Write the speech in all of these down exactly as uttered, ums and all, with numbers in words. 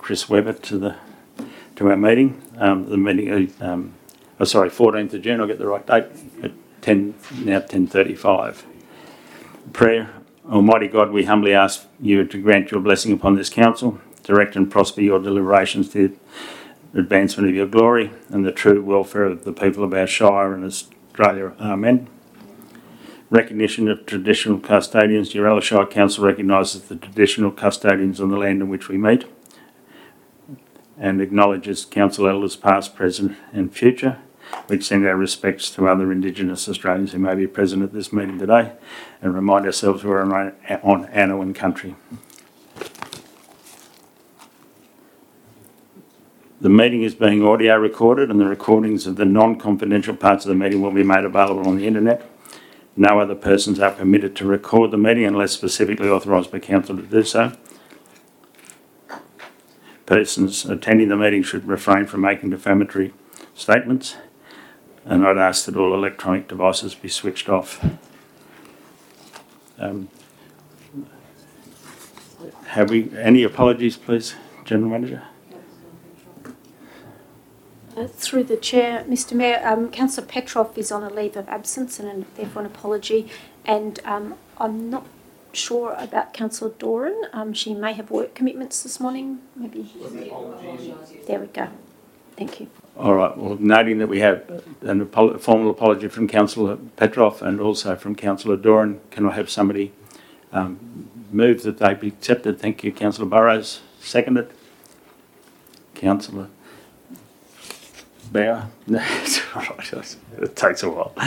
Chris Webber to the to our meeting. Um, the meeting, um, oh sorry, fourteenth of June. I'll get the right date at ten now ten thirty-five. Prayer. Almighty God, we humbly ask you to grant your blessing upon this council, direct and prosper your deliberations to the advancement of your glory and the true welfare of the people of our Shire and Australia. Amen. Recognition of traditional custodians. Uralla Shire Council recognises the traditional custodians on the land in which we meet and acknowledges council elders past, present and future. We extend our respects to other Indigenous Australians who may be present at this meeting today and remind ourselves we're on, on Anaiwan country. The meeting is being audio recorded and the recordings of the non-confidential parts of the meeting will be made available on the internet. No other persons are permitted to record the meeting unless specifically authorised by council to do so. Persons attending the meeting should refrain from making defamatory statements, and I'd ask that all electronic devices be switched off. Um, have we any apologies, please, General Manager? Uh, through the chair, Mister Mayor, um, Councillor Petrov is on a leave of absence and therefore an apology. And um, I'm not sure about Councillor Doran. Um, she may have work commitments this morning. Maybe. There we go. Thank you. All right. Well, noting that we have an apolo- formal apology from Councillor Petrov and also from Councillor Doran, can I have somebody um, move that they be accepted? Thank you, Councillor Burrows. Seconded. Councillor Bauer? No, it's all right. It takes a while.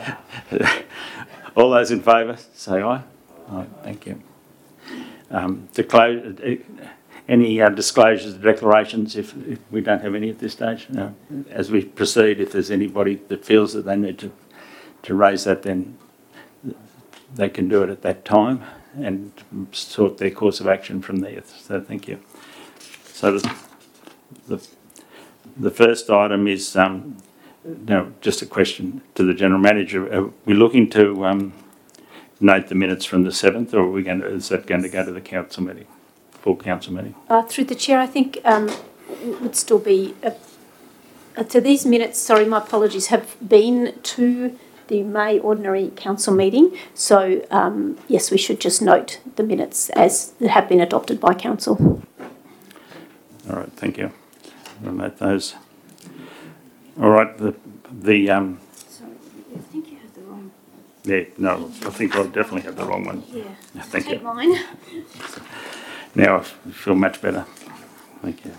All those in favour, say aye. Aye, thank you. Um, to close, uh, any uh, disclosures, declarations, if, if we don't have any at this stage? No. As we proceed, if there's anybody that feels that they need to, to raise that, then they can do it at that time and sort their course of action from there. So thank you. So the, the The first item is um, no, just a question to the General Manager. Are we looking to um, note the minutes from the seventh, or are we going to, is that going to go to the council meeting, full council meeting? Uh, through the chair, I think um, would still be a, uh, so these minutes. Sorry, my apologies. Have been to the May ordinary council meeting. So um, yes, we should just note the minutes as they have been adopted by council. All right, thank you. I'll note those. All right, the the um. Sorry, I think you have the wrong. Yeah, no, I think I definitely have the wrong one. Yeah. Thank Take you. mine. Now I feel much better. Thank you.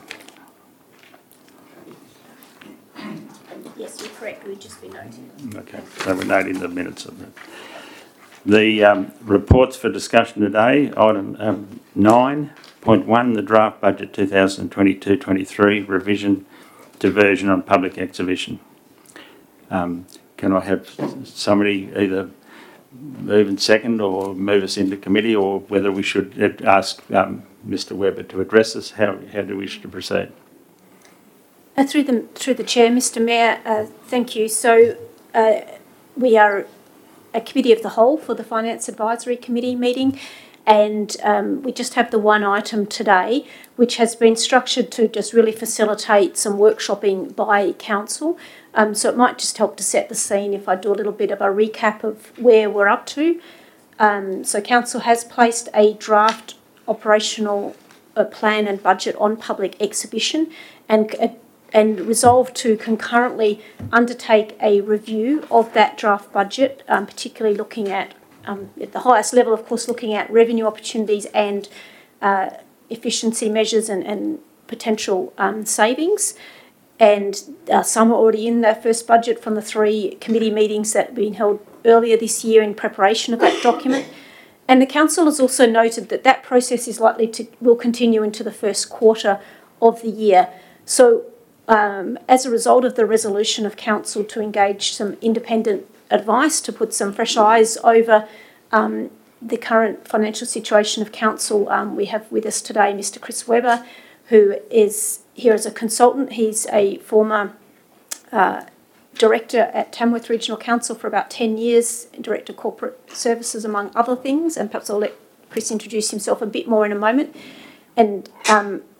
Yes, you're correct. We've just been noting. Okay, so we're noting the minutes of it. The um, reports for discussion today, item um, nine point one, the draft budget two thousand twenty-two twenty-three revision to version on public exhibition. Um, can I have somebody either move and second or move us into committee, or whether we should ask um, Mister Webber to address us? How, how do we wish to proceed? Uh, through the through the chair, Mister Mayor, uh, thank you. So uh, we are a committee of the whole for the Finance Advisory Committee meeting, and um, we just have the one item today, which has been structured to just really facilitate some workshopping by council. Um, so it might just help to set the scene if I do a little bit of a recap of where we're up to. Um, so council has placed a draft operational uh, plan and budget on public exhibition, and uh, and resolved to concurrently undertake a review of that draft budget, um, particularly looking at, um, at the highest level, of course, looking at revenue opportunities and uh, efficiency measures and, and potential um, savings. And uh, some are already in their first budget from the three committee meetings that have been held earlier this year in preparation of that document. And the council has also noted that that process is likely to will continue into the first quarter of the year. So Um, as a result of the resolution of council to engage some independent advice to put some fresh eyes over um, the current financial situation of council, um, we have with us today Mister Chris Webber, who is here as a consultant. He's a former uh, director at Tamworth Regional Council for about ten years, director of corporate services among other things, and perhaps I'll let Chris introduce himself a bit more in a moment. And um,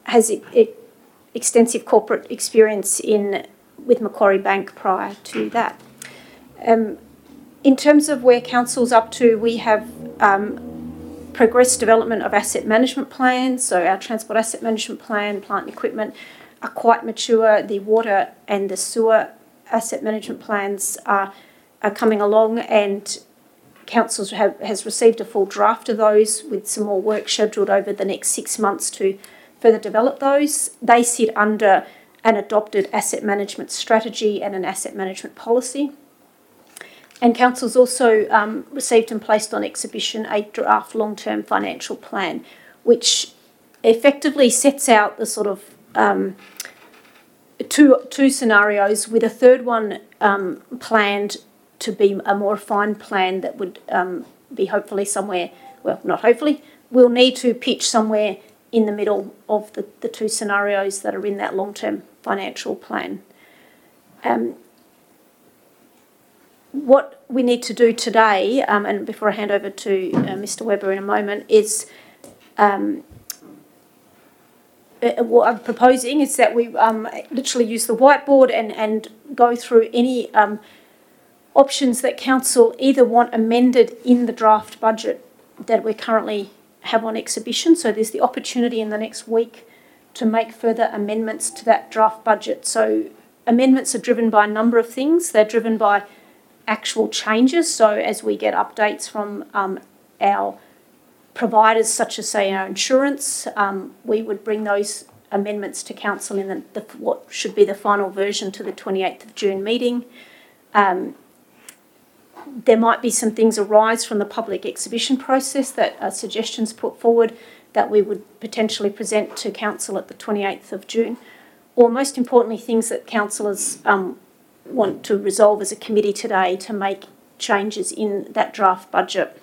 has e- e- extensive corporate experience in with Macquarie Bank prior to that. Um, in terms of where council's up to, we have um, progressed development of asset management plans. So our transport asset management plan, plant and equipment are quite mature. The water and the sewer asset management plans are, are coming along, and council have, has received a full draft of those with some more work scheduled over the next six months to further develop those. They sit under an adopted asset management strategy and an asset management policy. And council's also um, received and placed on exhibition a draft long-term financial plan, which effectively sets out the sort of um, two two scenarios, with a third one um, planned to be a more refined plan that would um, be hopefully somewhere, well, not hopefully, we'll need to pitch somewhere in the middle of the, the two scenarios that are in that long-term financial plan. Um, what we need to do today, um, and before I hand over to uh, Mister Webber in a moment, is um, uh, what I'm proposing is that we um, literally use the whiteboard and, and go through any um, options that council either want amended in the draft budget that we currently have on exhibition. So there's the opportunity in the next week to make further amendments to that draft budget. So amendments are driven by a number of things. They're driven by actual changes. So as we get updates from um, our providers, such as, say, our insurance, um, we would bring those amendments to council in the, the, what should be the final version to the twenty-eighth of June meeting. Um, there might be some things arise from the public exhibition process that are suggestions put forward that we would potentially present to council at the twenty-eighth of June, or most importantly, things that councillors um, want to resolve as a committee today to make changes in that draft budget.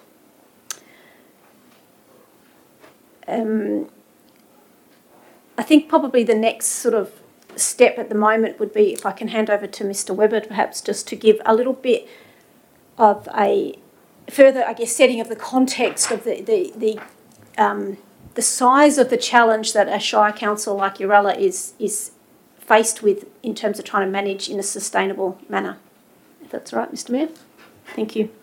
Um, I think probably the next sort of step at the moment would be, if I can hand over to Mister Webber, perhaps just to give a little bit of a further, I guess, setting of the context of the the the, um, the size of the challenge that a Shire Council like Uralla is is faced with in terms of trying to manage in a sustainable manner. If that's all right, Mister Mayor. Thank you.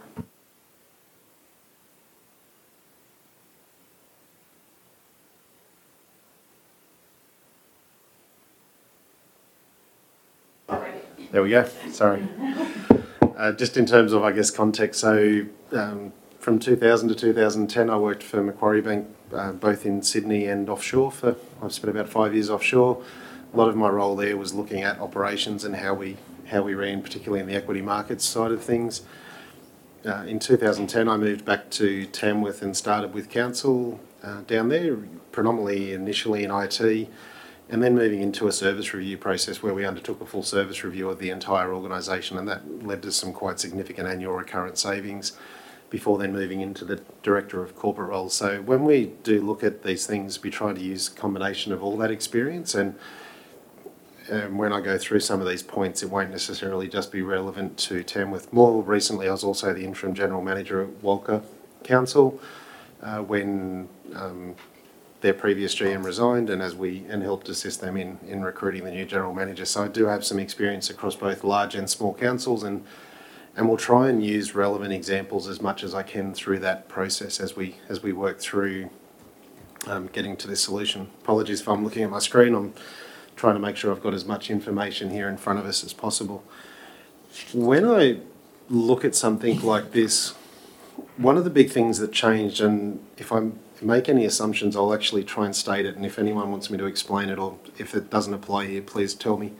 There we go. Sorry. Uh, just in terms of, I guess, context, so um, from two thousand to two thousand ten, I worked for Macquarie Bank, uh, both in Sydney and offshore. For I've spent about five years offshore. A lot of my role there was looking at operations and how we how we ran, particularly in the equity markets side of things. Uh, in two thousand ten, I moved back to Tamworth and started with council uh, down there, predominantly initially in I T. And then moving into a service review process where we undertook a full service review of the entire organisation, and that led to some quite significant annual recurrent savings before then moving into the Director of Corporate roles. So when we do look at these things, we try to use a combination of all that experience, and um, when I go through some of these points, it won't necessarily just be relevant to Tamworth. More recently, I was also the Interim General Manager at Walker Council uh, when um, their previous G M resigned, and as we and helped assist them in in recruiting the new general manager. So I do have some experience across both large and small councils, and and we'll try and use relevant examples as much as I can through that process as we as we work through um, getting to this solution. Apologies if I'm looking at my screen. I'm trying to make sure I've got as much information here in front of us as possible. When I look at something like this, one of the big things that changed, and if I'm make any assumptions, I'll actually try and state it, and if anyone wants me to explain it or if it doesn't apply here, please tell me.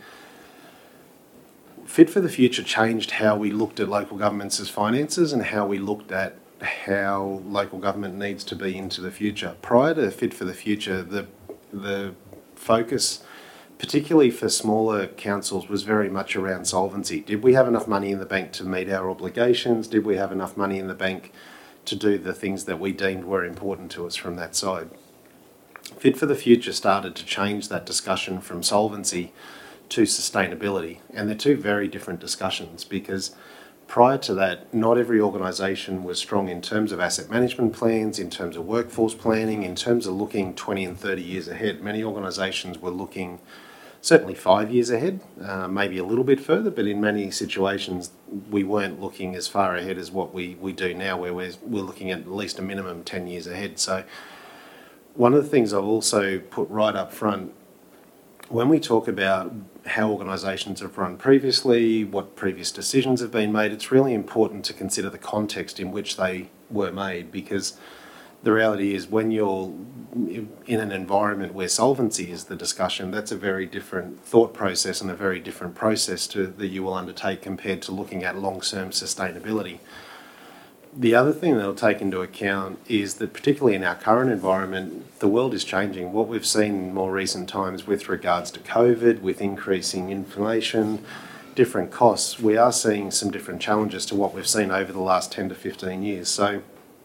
Fit for the Future changed how we looked at local governments as finances and how we looked at how local government needs to be into the future. Prior to Fit for the Future, the the focus, particularly for smaller councils, was very much around solvency. Did we have enough money in the bank to meet our obligations? Did we have enough money in the bank to do the things that we deemed were important to us from that side? Fit for the Future started to change that discussion from solvency to sustainability, and they're two very different discussions, because prior to that, not every organisation was strong in terms of asset management plans, in terms of workforce planning, in terms of looking twenty and thirty years ahead. Many organisations were looking certainly five years ahead, uh, maybe a little bit further, but in many situations we weren't looking as far ahead as what we, we do now, where we're, we're looking at at least a minimum ten years ahead. So one of the things I've also put right up front, when we talk about how organisations have run previously, what previous decisions have been made, it's really important to consider the context in which they were made, because the reality is when you're in an environment where solvency is the discussion, that's a very different thought process and a very different process to that you will undertake compared to looking at long-term sustainability. The other thing that I'll take into account is that particularly in our current environment, the world is changing. What we've seen in more recent times with regards to COVID, with increasing inflation, different costs, we are seeing some different challenges to what we've seen over the last ten to fifteen years. So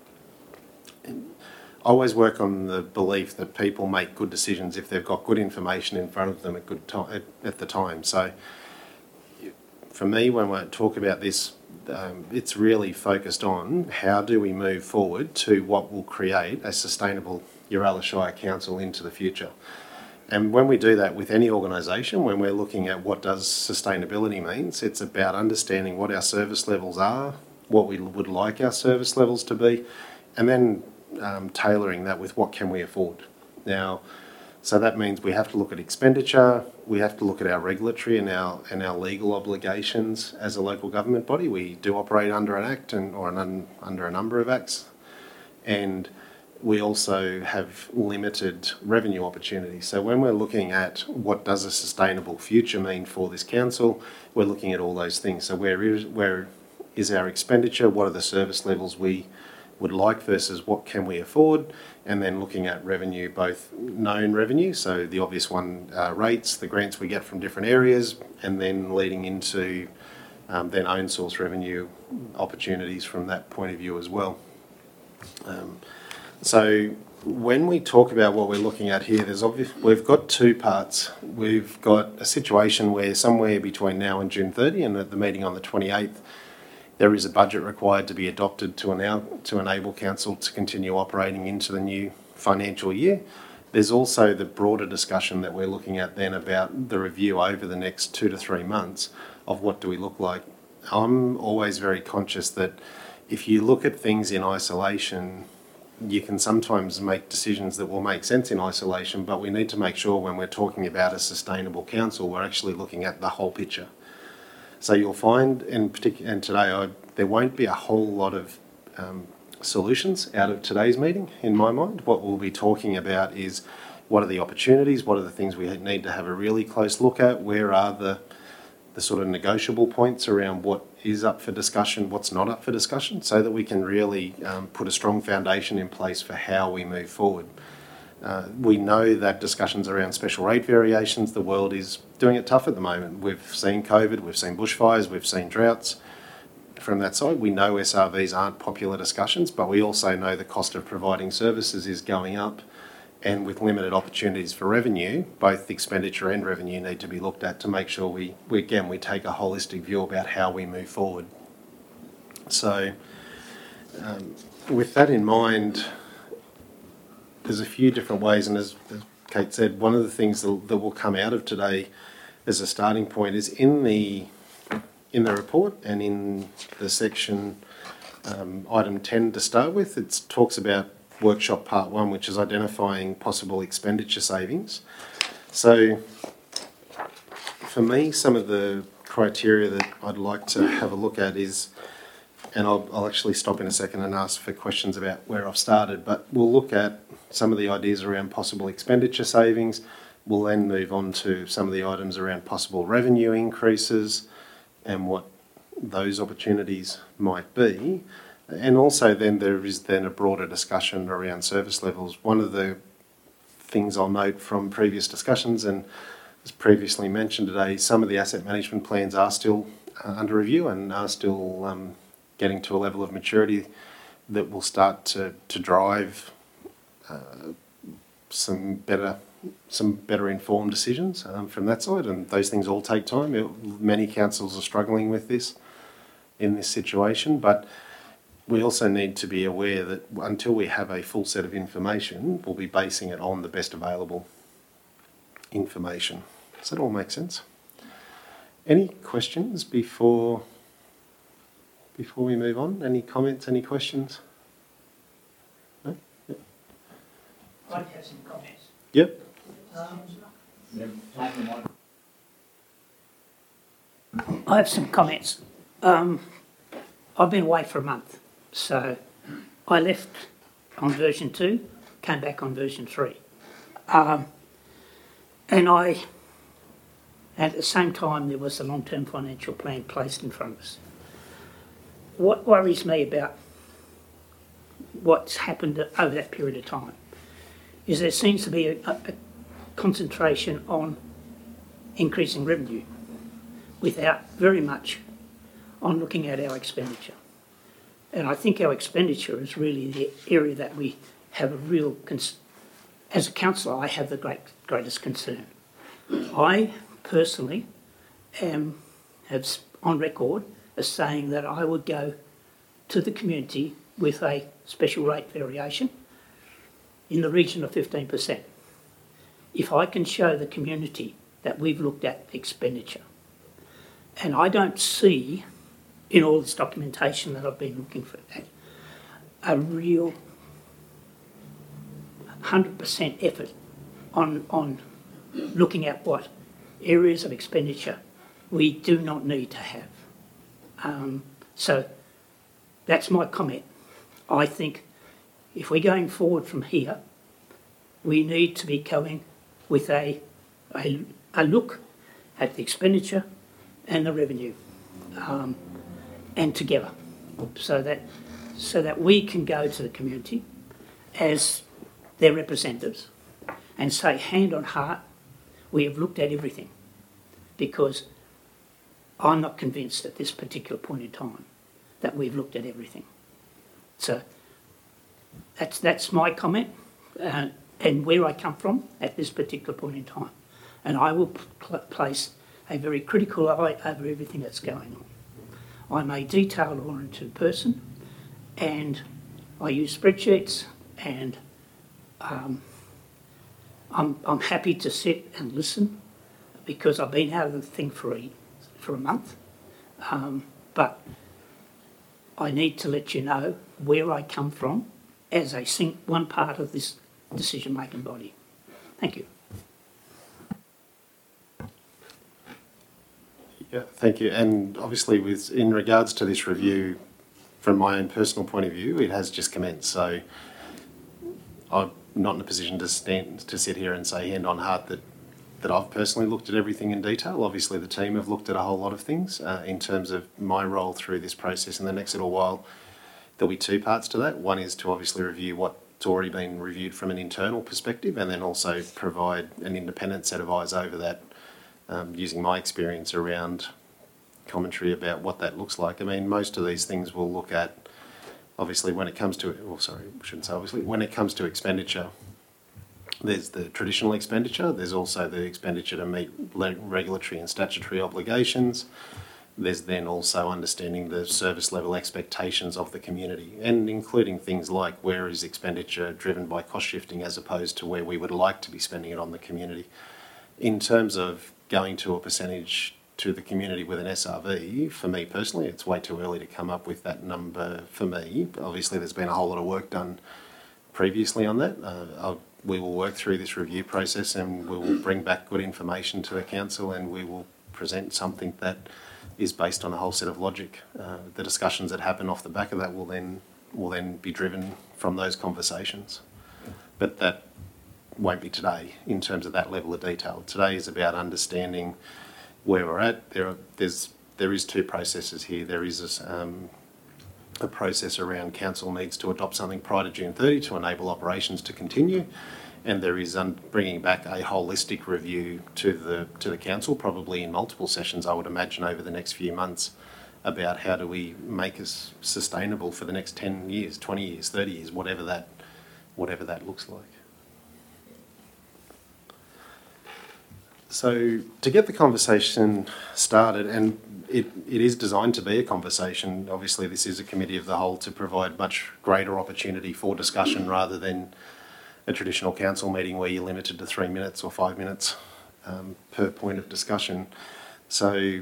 I always work on the belief that people make good decisions if they've got good information in front of them at good time, at, at the time. So for me, when we talk about this, um, it's really focused on how do we move forward to what will create a sustainable Uralla Shire Council into the future. And when we do that with any organisation, when we're looking at what does sustainability means, it's about understanding what our service levels are, what we would like our service levels to be, and then Um, tailoring that with what can we afford. Now, so that means we have to look at expenditure, we have to look at our regulatory and our and our legal obligations as a local government body. We do operate under an act and or an un, under a number of acts, and we also have limited revenue opportunities. So when we're looking at what does a sustainable future mean for this council, we're looking at all those things. So where is where is our expenditure? What are the service levels we would like versus what can we afford, and then looking at revenue, both known revenue, so the obvious one, uh, rates, the grants we get from different areas, and then leading into um, then own source revenue opportunities from that point of view as well. Um, so when we talk about what we're looking at here, there's obvious, we've got two parts. We've got a situation where somewhere between now and June thirtieth, and at the meeting on the twenty-eighth, there is a budget required to be adopted to, enable, to enable council to continue operating into the new financial year. There's also the broader discussion that we're looking at then about the review over the next two to three months of what do we look like. I'm always very conscious that if you look at things in isolation, you can sometimes make decisions that will make sense in isolation, but we need to make sure when we're talking about a sustainable council, we're actually looking at the whole picture. So you'll find, in particular, and today, I, there won't be a whole lot of um, solutions out of today's meeting, in my mind. What we'll be talking about is what are the opportunities, what are the things we need to have a really close look at, where are the, the sort of negotiable points around what is up for discussion, what's not up for discussion, so that we can really um, put a strong foundation in place for how we move forward. Uh, we know that discussions around special rate variations, the world is doing it tough at the moment. We've seen COVID, we've seen bushfires, we've seen droughts. From that side, we know S R Vs aren't popular discussions, but we also know the cost of providing services is going up, and with limited opportunities for revenue, both expenditure and revenue need to be looked at to make sure we, we again, we take a holistic view about how we move forward. So, um, with that in mind, there's a few different ways, and as, as Kate said, one of the things that, that will come out of today as a starting point is in the in the report and in the section um, item ten to start with, it talks about workshop part one, which is identifying possible expenditure savings. So for me, some of the criteria that I'd like to have a look at is, and I'll, I'll actually stop in a second and ask for questions about where I've started, but we'll look at some of the ideas around possible expenditure savings. We'll then move on to some of the items around possible revenue increases and what those opportunities might be. And also then there is then a broader discussion around service levels. One of the things I'll note from previous discussions, and as previously mentioned today, some of the asset management plans are still uh, under review and are still um, getting to a level of maturity that will start to, to drive uh, some better some better informed decisions um, from that side, and those things all take time. It, many councils are struggling with this. in this situation, but we also need to be aware that until we have a full set of information, we'll be basing it on the best available information. Does that all make sense? Any questions before, before we move on? Any comments, any questions? No? Yep. I have some comments. Yep. Um, I have some comments. Um, I've been away for a month, so I left on version two, came back on version three. Um, and I, at the same time, there was the long-term financial plan placed in front of us. What worries me about what's happened over that period of time is there seems to be a, a concentration on increasing revenue without very much on looking at our expenditure. And I think our expenditure is really the area that we have a real, cons- as a councillor, I have the great, greatest concern. I personally am have on record as saying that I would go to the community with a special rate variation in the region of fifteen percent. If I can show the community that we've looked at expenditure, and I don't see in all this documentation that I've been looking for that, a real one hundred percent effort on, on looking at what areas of expenditure we do not need to have. Um, so that's my comment. I think if we're going forward from here, we need to be going with a, a, a look at the expenditure and the revenue, um, and together, so that so that we can go to the community as their representatives and say, hand on heart, we have looked at everything, because I'm not convinced at this particular point in time that we've looked at everything. So that's that's my comment, uh, and where I come from at this particular point in time. And I will pl- place a very critical eye over everything that's going on. I'm a detail-oriented person, and I use spreadsheets, and um, I'm, I'm happy to sit and listen because I've been out of the thing for a, for a month. Um, but I need to let you know where I come from as a sing- one part of this decision-making body. Thank you. Yeah, thank you. And obviously, with in regards to this review, from my own personal point of view, it has just commenced. So I'm not in a position to stand to sit here and say hand on heart that that I've personally looked at everything in detail. Obviously, the team have looked at a whole lot of things uh, in terms of my role through this process. In the next little while, there'll be two parts to that. One is to obviously review what's already been reviewed from an internal perspective, and then also provide an independent set of eyes over that, um, using my experience around commentary about what that looks like. I mean, most of these things we'll look at, obviously, when it comes to, well, sorry, I shouldn't say obviously, when it comes to expenditure, there's the traditional expenditure, there's also the expenditure to meet regulatory and statutory obligations. There's then also understanding the service level expectations of the community, and including things like where is expenditure driven by cost shifting as opposed to where we would like to be spending it on the community. In terms of going to a percentage to the community with an S R V, for me personally, it's way too early to come up with that number for me. Obviously, there's been a whole lot of work done previously on that. Uh, I'll, we will work through this review process, and we will bring back good information to the council, and we will present something that is based on a whole set of logic. Uh, the discussions that happen off the back of that will then will then be driven from those conversations. But that won't be today in terms of that level of detail. Today is about understanding where we're at. There are there's there is two processes here. There is this, um, a process around council needs to adopt something prior to June thirtieth to enable operations to continue, and there is um, bringing back a holistic review to the to the council, probably in multiple sessions, I would imagine, over the next few months, about how do we make us sustainable for the next ten years, twenty years, thirty years, whatever that whatever that looks like. So to get the conversation started, and it, it is designed to be a conversation. Obviously, this is a committee of the whole to provide much greater opportunity for discussion rather than a traditional council meeting where you're limited to three minutes or five minutes um, per point of discussion. So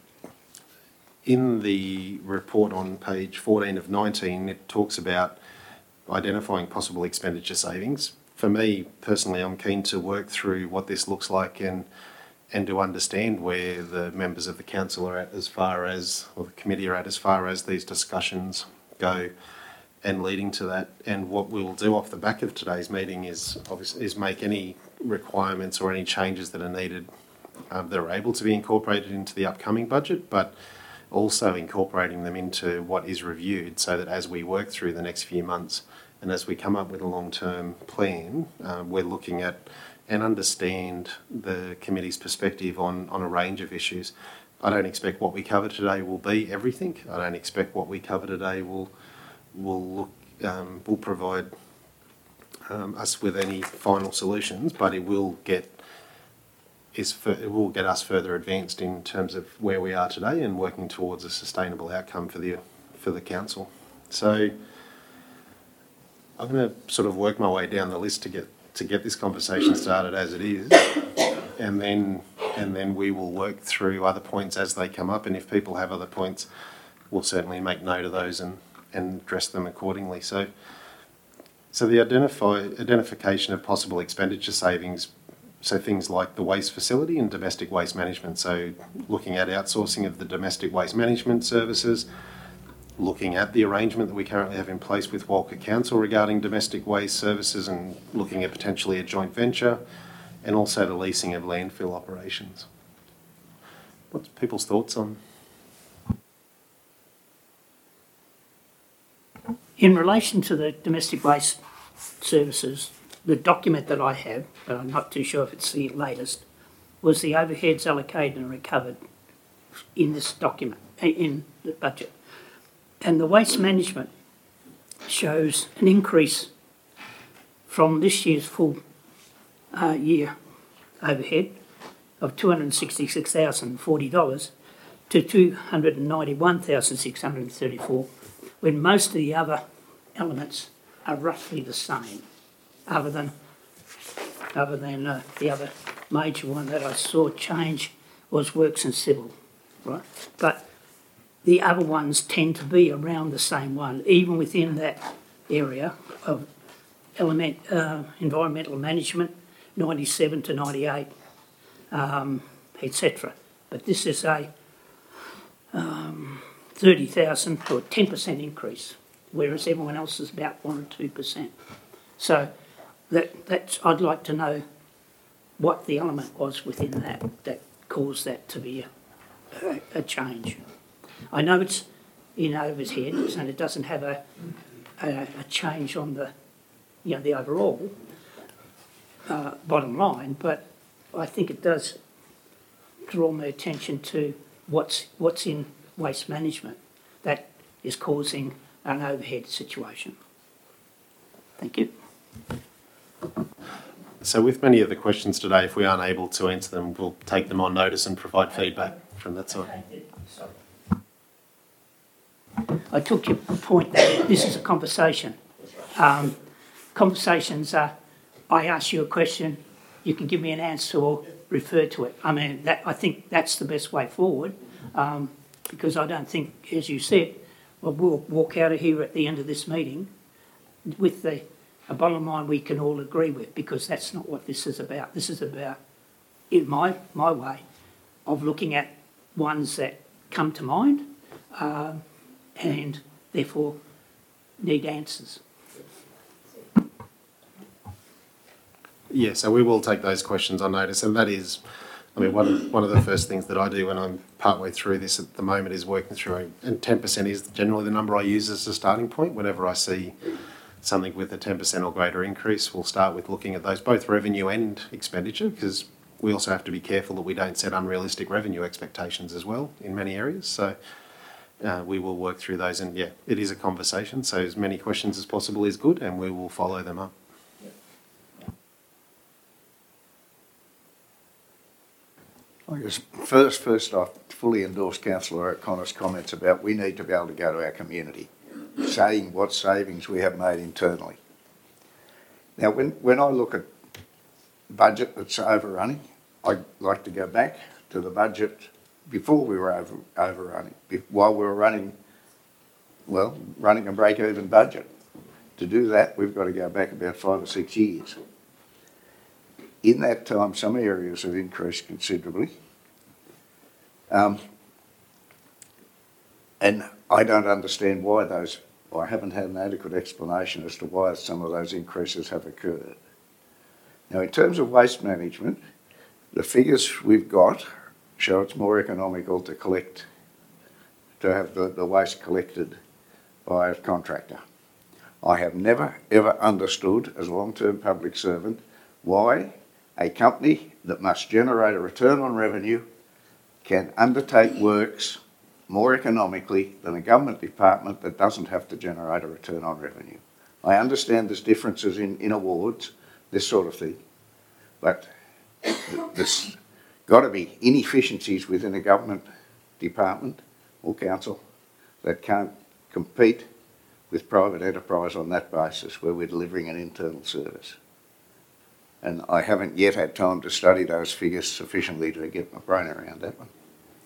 in the report on page fourteen of nineteen, it talks about identifying possible expenditure savings. For me, personally, I'm keen to work through what this looks like and and to understand where the members of the council are at as far as, or the committee are at as far as these discussions go, and leading to that. And what we'll do off the back of today's meeting is obviously is make any requirements or any changes that are needed um, that are able to be incorporated into the upcoming budget, but also incorporating them into what is reviewed, so that as we work through the next few months and as we come up with a long-term plan, uh, we're looking at and understand the committee's perspective on, on a range of issues. I don't expect what we cover today will be everything. I don't expect what we cover today will will look um, will provide um, us with any final solutions, but it will get is for, it will get us further advanced in terms of where we are today and working towards a sustainable outcome for the for the council. So I'm going to sort of work my way down the list to get to get this conversation started as it is, and then and then we will work through other points as they come up, and if people have other points, we'll certainly make note of those and, and address them accordingly. So so the identify identification of possible expenditure savings, so things like the waste facility and domestic waste management, so looking at outsourcing of the domestic waste management services, looking at the arrangement that we currently have in place with Walker Council regarding domestic waste services and looking at potentially a joint venture, and also the leasing of landfill operations. What's people's thoughts on? In relation to the domestic waste services, the document that I have, but I'm not too sure if it's the latest, was the overheads allocated and recovered in this document, in the budget. And the waste management shows an increase from this year's full uh, year overhead of two hundred sixty-six thousand forty dollars to two hundred ninety-one thousand six hundred thirty-four dollars, when most of the other elements are roughly the same, other than, other than uh, the other major one that I saw change was works and civil, right? But the other ones tend to be around the same one, even within that area of element, uh, environmental management, ninety-seven to ninety-eight, um, et cetera. But this is a um, thirty thousand or ten percent increase, whereas everyone else is about one or two percent. So that that's I'd like to know what the element was within that that caused that to be a, a, a change. I know it's in overheads and it doesn't have a, a, a change on the, you know, the overall uh, bottom line, but I think it does draw my attention to what's what's in waste management that is causing an overhead situation. Thank you. So with many of the questions today, if we aren't able to answer them, we'll take them on notice and provide feedback from that side. Sorry. I took your point that this is a conversation. Um, conversations are, I ask you a question, you can give me an answer or refer to it. I mean, that, I think that's the best way forward, um, because I don't think, as you said, well, we'll walk out of here at the end of this meeting with the, a bottom line we can all agree with, because that's not what this is about. This is about, in my, my way, of looking at ones that come to mind, um, and therefore need answers. Yeah, so we will take those questions on notice, and that is, I mean, one, one of the first things that I do when I'm partway through this at the moment is working through, and ten percent is generally the number I use as a starting point. Whenever I see something with a ten percent or greater increase, we'll start with looking at those, both revenue and expenditure, because we also have to be careful that we don't set unrealistic revenue expectations as well in many areas. So uh, we will work through those, and yeah, it is a conversation, so as many questions as possible is good, and we will follow them up. I guess first, first off, fully endorse Councillor O'Connor's comments about we need to be able to go to our community, saying what savings we have made internally. Now, when, when I look at budget that's overrunning, I like to go back to the budget before we were over, overrunning, while we were running, well, running a break-even budget. To do that, we've got to go back about five or six years. In that time, some areas have increased considerably. Um, and I don't understand why those, I haven't had an adequate explanation as to why some of those increases have occurred. Now, in terms of waste management, the figures we've got show it's more economical to collect, to have the, the waste collected by a contractor. I have never, ever understood, as a long-term public servant, why a company that must generate a return on revenue can undertake works more economically than a government department that doesn't have to generate a return on revenue. I understand there's differences in, in awards, this sort of thing, but there's got to be inefficiencies within a government department or council that can't compete with private enterprise on that basis where we're delivering an internal service. And I haven't yet had time to study those figures sufficiently to get my brain around that one.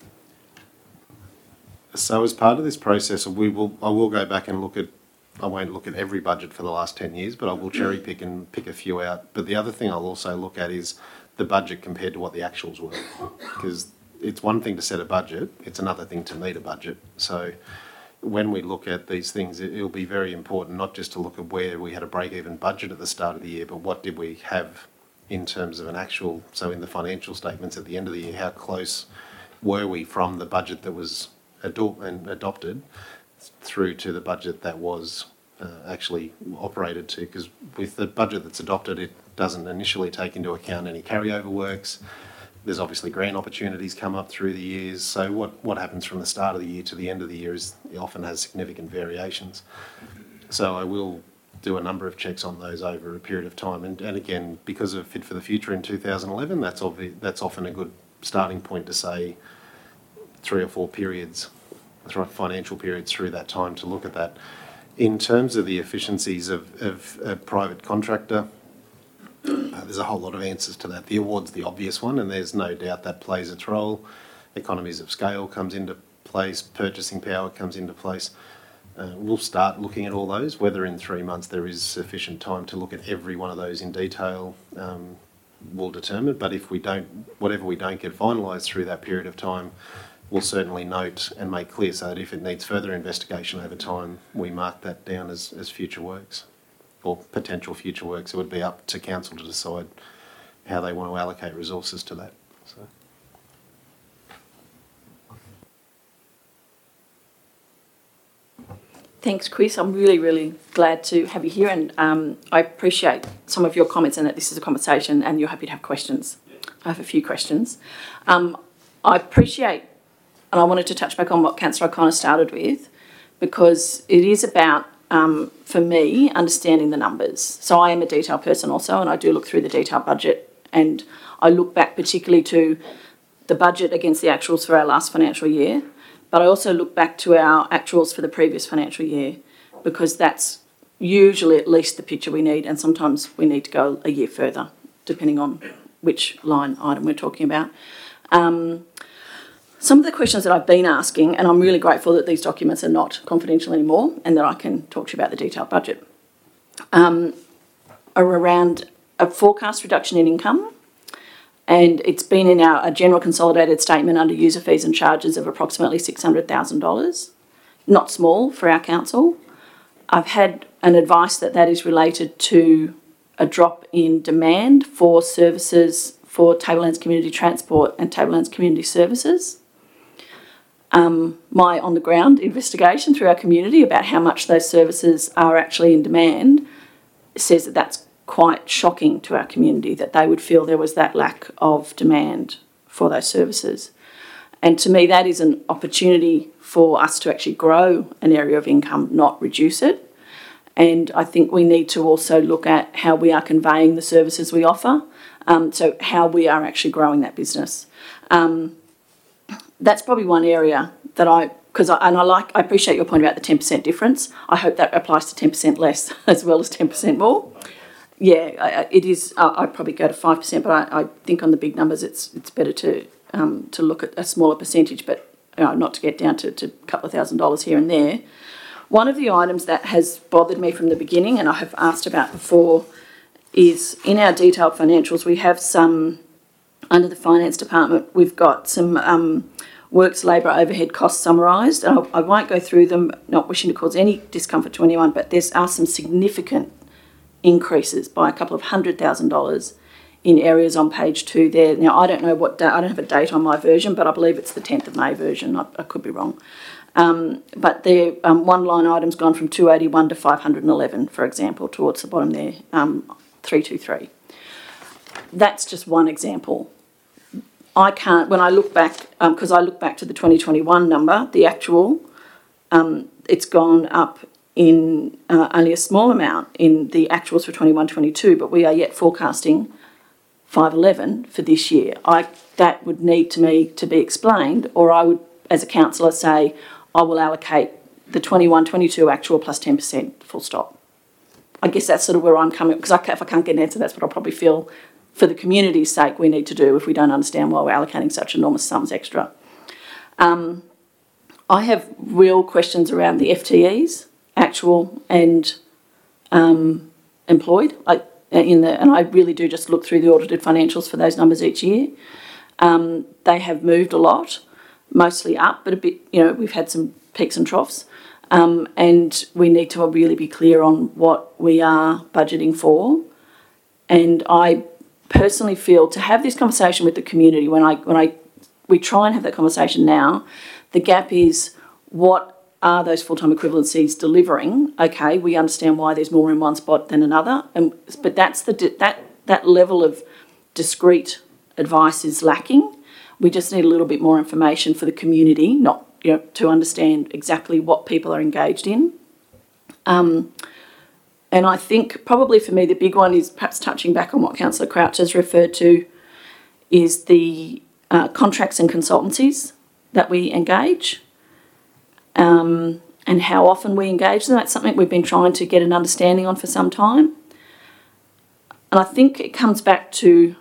So as part of this process, we will, I will go back and look at, I won't look at every budget for the last ten years, but I will cherry pick and pick a few out. But the other thing I'll also look at is the budget compared to what the actuals were. Because it's one thing to set a budget, it's another thing to meet a budget. So when we look at these things, it, it'll be very important not just to look at where we had a break-even budget at the start of the year, but what did we have in terms of an actual, so in the financial statements at the end of the year, how close were we from the budget that was ado- and adopted through to the budget that was uh, actually operated to, because with the budget that's adopted, it doesn't initially take into account any carryover works. There's obviously grant opportunities come up through the years. So what, what happens from the start of the year to the end of the year is it often has significant variations. So I will do a number of checks on those over a period of time. And, and again, because of Fit for the Future in two thousand eleven, that's, obvi- that's often a good starting point to say three or four periods, three financial periods through that time to look at that. In terms of the efficiencies of, of a private contractor, Uh, there's a whole lot of answers to that. The award's the obvious one, and there's no doubt that plays its role. Economies of scale comes into place, purchasing power comes into place. Uh, we'll start looking at all those. Whether in three months there is sufficient time to look at every one of those in detail, um, we'll determine. But if we don't, whatever we don't get finalised through that period of time, we'll certainly note and make clear so that if it needs further investigation over time, we mark that down as, as future works. Or potential future works. It would be up to council to decide how they want to allocate resources to that. So. Thanks, Chris. I'm really, really glad to have you here, and um, I appreciate some of your comments and that this is a conversation and you're happy to have questions. I have a few questions. Um, I appreciate, and I wanted to touch back on what Councillor O'Connor started with, because it is about Um, for me, understanding the numbers. So I am a detail person also, and I do look through the detailed budget, and I look back particularly to the budget against the actuals for our last financial year, but I also look back to our actuals for the previous financial year, because that's usually at least the picture we need, and sometimes we need to go a year further, depending on which line item we're talking about. Um, Some of the questions that I've been asking, and I'm really grateful that these documents are not confidential anymore and that I can talk to you about the detailed budget, um, are around a forecast reduction in income, and it's been in our a general consolidated statement under user fees and charges of approximately six hundred thousand dollars. Not small for our council. I've had an advice that that is related to a drop in demand for services for Tablelands Community Transport and Tablelands Community Services. Um, my on-the-ground investigation through our community about how much those services are actually in demand says that that's quite shocking to our community, that they would feel there was that lack of demand for those services. And to me, that is an opportunity for us to actually grow an area of income, not reduce it. And I think we need to also look at how we are conveying the services we offer Um, so how we are actually growing that business. Um, that's probably one area that I, because I, and I like, I appreciate your point about the ten percent difference. I hope that applies to ten percent less as well as ten percent more. Yeah, I, it is, uh, I'd probably go to five percent, but I, I think on the big numbers it's it's better to um, to look at a smaller percentage, but you know, not to get down to, to a couple of thousand dollars here and there. One of the items that has bothered me from the beginning, and I have asked about before, is in our detailed financials we have some, under the finance department, we've got some um, works, labour, overhead costs summarised. I, I won't go through them, not wishing to cause any discomfort to anyone, but there are some significant increases by a couple of hundred thousand dollars in areas on page two there. Now, I don't know what date, I don't have a date on my version, but I believe it's the tenth of May version. I, I could be wrong. Um, but the um, one line item's gone from two eighty-one to five hundred eleven, for example, towards the bottom there, um, three two three. That's just one example. I can't, when I look back, because um, I look back to the twenty twenty-one number, the actual, um, it's gone up in uh, only a small amount in the actuals for twenty-one twenty-two, but we are yet forecasting five eleven for this year. I, that would need to me to be explained, or I would, as a councillor, say, I will allocate the twenty-one twenty-two actual plus ten percent, full stop. I guess that's sort of where I'm coming, because I, if I can't get an answer, that's what I'll probably feel for the community's sake we need to do if we don't understand why we're allocating such enormous sums extra. Um, I have real questions around the F T Es, actual and um, employed, I, in the, and I really do just look through the audited financials for those numbers each year. Um, they have moved a lot, mostly up, but a bit, you know, we've had some peaks and troughs. Um, and we need to really be clear on what we are budgeting for. And I personally feel to have this conversation with the community, when I when I we try and have that conversation now, the gap is what are those full-time equivalencies delivering? Okay, we understand why there's more in one spot than another, and but that's the that that level of discrete advice is lacking. We just need a little bit more information for the community, not you know, to understand exactly what people are engaged in. Um, and I think probably for me the big one is perhaps touching back on what Councillor Crouch has referred to, is the uh, contracts and consultancies that we engage, um, and how often we engage them. That's something we've been trying to get an understanding on for some time. And I think it comes back to,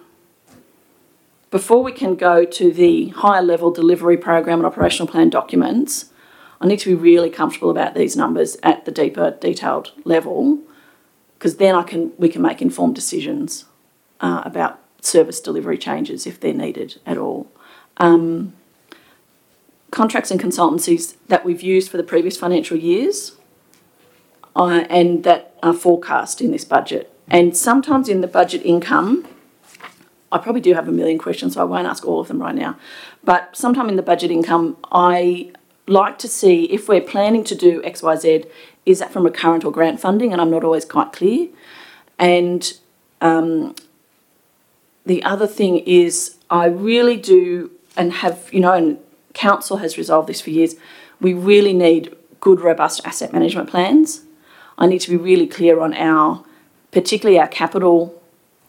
before we can go to the higher level delivery program and operational plan documents, I need to be really comfortable about these numbers at the deeper detailed level, because then I can we can make informed decisions uh, about service delivery changes if they're needed at all. Um, contracts and consultancies that we've used for the previous financial years uh, and that are forecast in this budget. And sometimes in the budget income, I probably do have a million questions, so I won't ask all of them right now. But sometime in the budget income, I like to see if we're planning to do X, Y, Z, is that from recurrent or grant funding? And I'm not always quite clear. And um, the other thing is I really do, and have, you know, and council has resolved this for years, we really need good, robust asset management plans. I need to be really clear on our, particularly our capital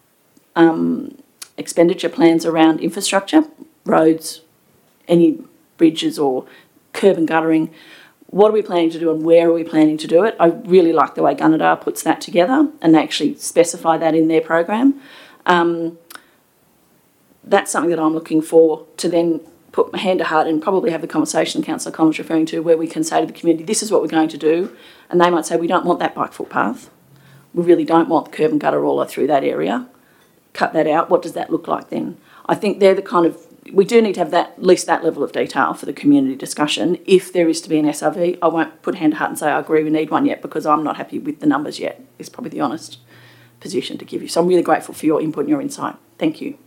um, expenditure plans around infrastructure, roads, any bridges or curb and guttering. What are we planning to do and where are we planning to do it? I really like the way Gunnedah puts that together and they actually specify that in their program. Um, that's something that I'm looking for to then put my hand to heart and probably have the conversation Councillor Collins referring to, where we can say to the community, this is what we're going to do. And they might say, we don't want that bike footpath. We really don't want the curb and gutter roller through that area. Cut that out. What does that look like then? I think they're the kind of, we do need to have that, at least that level of detail for the community discussion. If there is to be an S R V, I won't put hand to heart and say I agree we need one yet, because I'm not happy with the numbers yet. It's probably the honest position to give you. So I'm really grateful for your input and your insight. Thank you.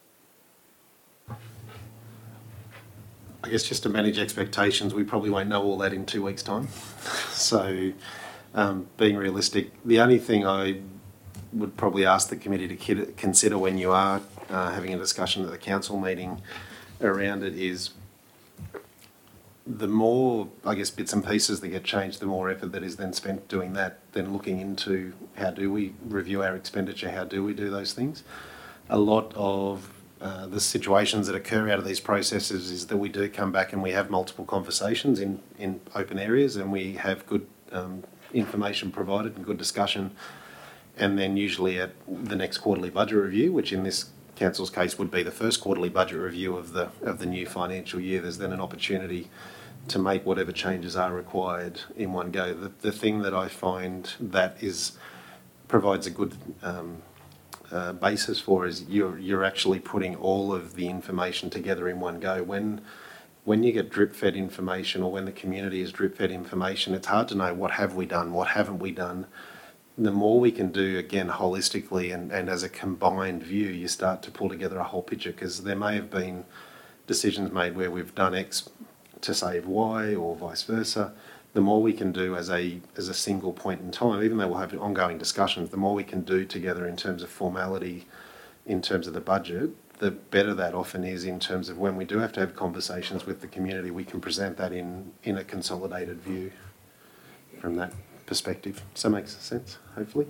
I guess just to manage expectations, we probably won't know all that in two weeks' time. So um, being realistic, the only thing I would probably ask the committee to consider when you are uh, having a discussion at the council meeting around it is the more, I guess, bits and pieces that get changed, the more effort that is then spent doing that, then looking into how do we review our expenditure, how do we do those things. a lot of uh, the situations that occur out of these processes is that we do come back and we have multiple conversations in, in open areas, and we have good um, information provided and good discussion. And then usually at the next quarterly budget review, which in this council's case would be the first quarterly budget review of the of the new financial year, there's then an opportunity to make whatever changes are required in one go. The, the thing that I find that is provides a good um, uh, basis for is you're you're actually putting all of the information together in one go. When when you get drip-fed information, or when the community is drip-fed information, it's hard to know what have we done, what haven't we done. The more we can do, again, holistically and, and as a combined view, you start to pull together a whole picture, because there may have been decisions made where we've done X to save Y or vice versa. The more we can do as a as a single point in time, even though we'll have ongoing discussions, the more we can do together in terms of formality, in terms of the budget, the better that often is in terms of when we do have to have conversations with the community, we can present that in, in a consolidated view from that perspective. Does that make sense, hopefully?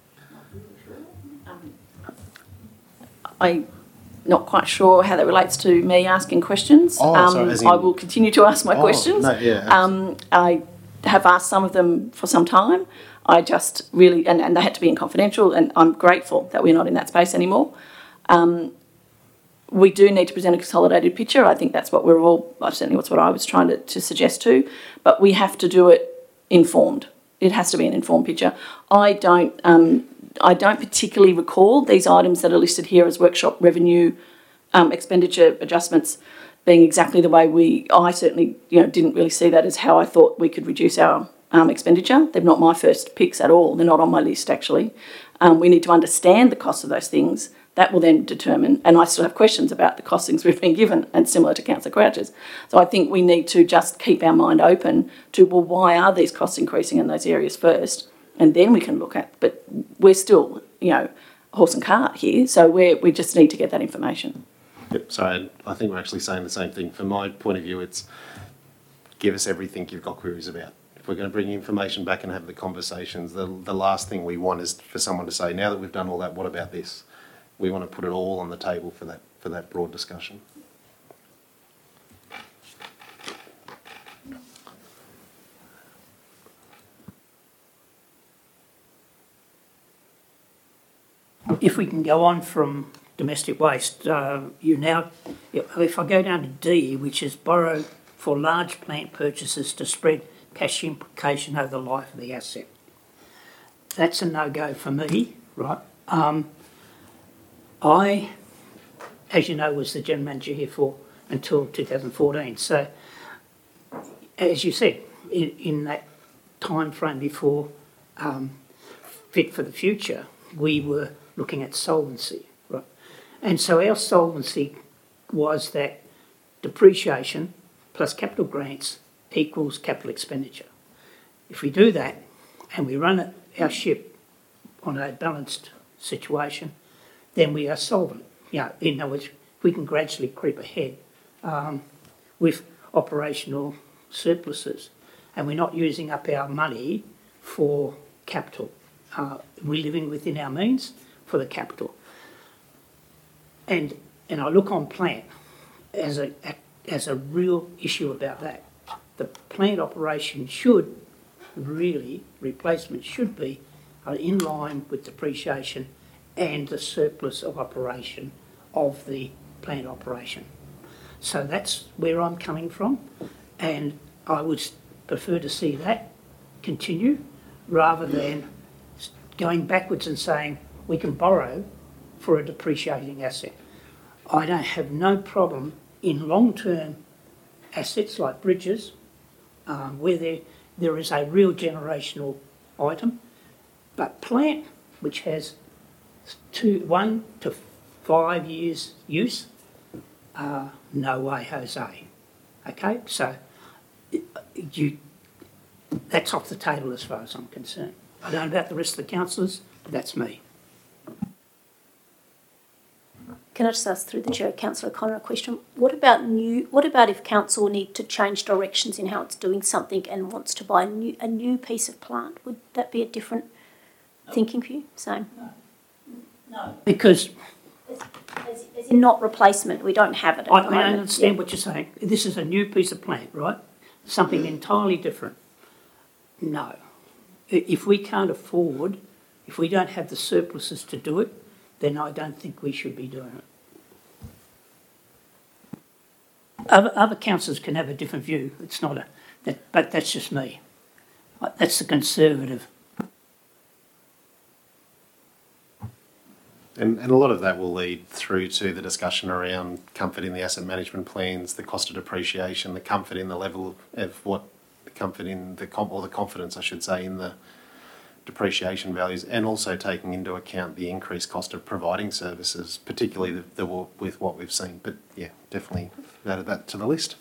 I'm not quite sure how that relates to me asking questions. Oh, um, sorry, as in- I will continue to ask my Oh, questions. no, yeah, um, I have asked some of them for some time. I just really, and, and they had to be in confidential, and I'm grateful that we're not in that space anymore. Um, we do need to present a consolidated picture. I think that's what we're all, certainly that's what I was trying to, to suggest too, but we have to do it informed. It has to be an informed picture. I don't, um, I don't particularly recall these items that are listed here as workshop revenue um, expenditure adjustments being exactly the way we, I certainly, you know, didn't really see that as how I thought we could reduce our um, expenditure. They're not my first picks at all. They're not on my list, actually. Um, we need to understand the cost of those things. That will then determine, and I still have questions about the costings we've been given, and similar to Councillor Crouch's. So I think we need to just keep our mind open to, well, why are these costs increasing in those areas first? And then we can look at, but we're still, you know, horse and cart here, so we we just need to get that information. Yep, so I think we're actually saying the same thing. From my point of view, it's give us everything you've got queries about. If we're going to bring information back and have the conversations, the, the last thing we want is for someone to say, now that we've done all that, what about this? We want to put it all on the table for that for that broad discussion. If we can go on from domestic waste, uh, you now, if I go down to D, which is borrow for large plant purchases to spread cash implication over the life of the asset. That's a no-go for me, right? Um, I, as you know, was the general manager here for until two thousand fourteen. So, as you said, in, in that time frame before um, Fit for the Future, we were looking at solvency, right? And so our solvency was that depreciation plus capital grants equals capital expenditure. If we do that and we run it, our ship on a balanced situation, then we are solvent. You know, in other words, we can gradually creep ahead um, with operational surpluses, and we're not using up our money for capital. Uh, we're living within our means for the capital. And and I look on plant as a as a real issue about that. The plant operation should really, replacement should be uh, in line with depreciation and the surplus of operation of the plant operation. So that's where I'm coming from, and I would prefer to see that continue rather than going backwards and saying we can borrow for a depreciating asset. I don't have no problem in long-term assets like bridges, um, where there, there is a real generational item, but plant which has two, one to five years use, uh, no way, Jose. Okay, so you, that's off the table as far as I'm concerned. I don't know about the rest of the councillors, but that's me. Can I just ask through the chair, Councillor Connor, a question? What about new? What about if council need to change directions in how it's doing something and wants to buy a new a new piece of plant? Would that be a different thinking for you? Same. No. Because As, as in not replacement, we don't have it at I, the I moment. understand Yeah. what you're saying. This is a new piece of plant, right? Something entirely different. No. I- If we can't afford, if we don't have the surpluses to do it, then I don't think we should be doing it. Other, other councillors can have a different view. It's not a, that, but that's just me. Uh, That's the conservative. And, and a lot of that will lead through to the discussion around comfort in the asset management plans, the cost of depreciation, the comfort in the level of what, the comfort in the, com- or the confidence, I should say, in the depreciation values, and also taking into account the increased cost of providing services, particularly the, the, with what we've seen. But yeah, definitely added that to the list.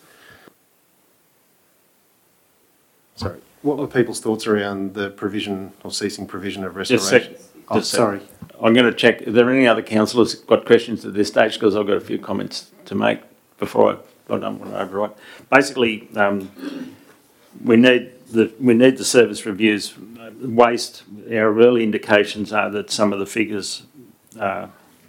Sorry, what were people's thoughts around the provision or ceasing provision of Just restoration? sec- Oh, just sec- sorry. I'm going to check. Are there any other councillors got questions at this stage? Because I've got a few comments to make before I, I don't want to override. Basically, um, we need the we need the service reviews. Waste. Our early indications are that some of the figures uh,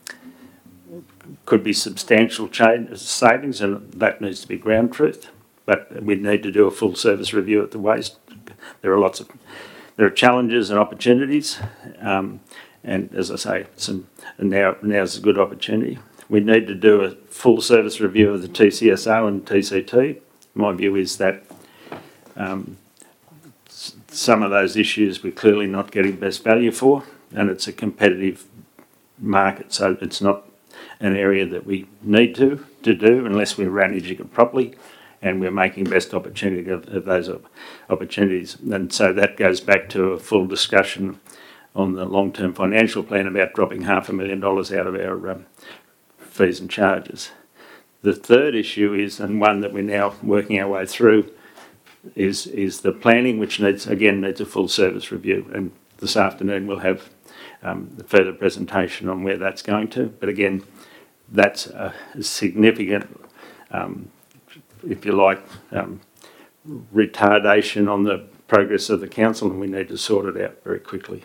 could be substantial change, savings, and that needs to be ground truth. But we need to do a full service review at the waste. There are lots of there are challenges and opportunities. Um, And as I say, some and now now's a good opportunity. We need to do a full service review of the T C S O and T C T. My view is that um, s- some of those issues we're clearly not getting best value for, and it's a competitive market, so it's not an area that we need to to do unless we're managing it properly, and we're making best opportunity of, of those op- opportunities. And so that goes back to a full discussion on the long-term financial plan about dropping half a million dollars out of our um, fees and charges. The third issue is, and one that we're now working our way through, is is the planning, which needs again needs a full service review. And this afternoon we'll have um, a further presentation on where that's going to. But again, that's a significant, um, if you like, um, retardation on the progress of the council, and we need to sort it out very quickly.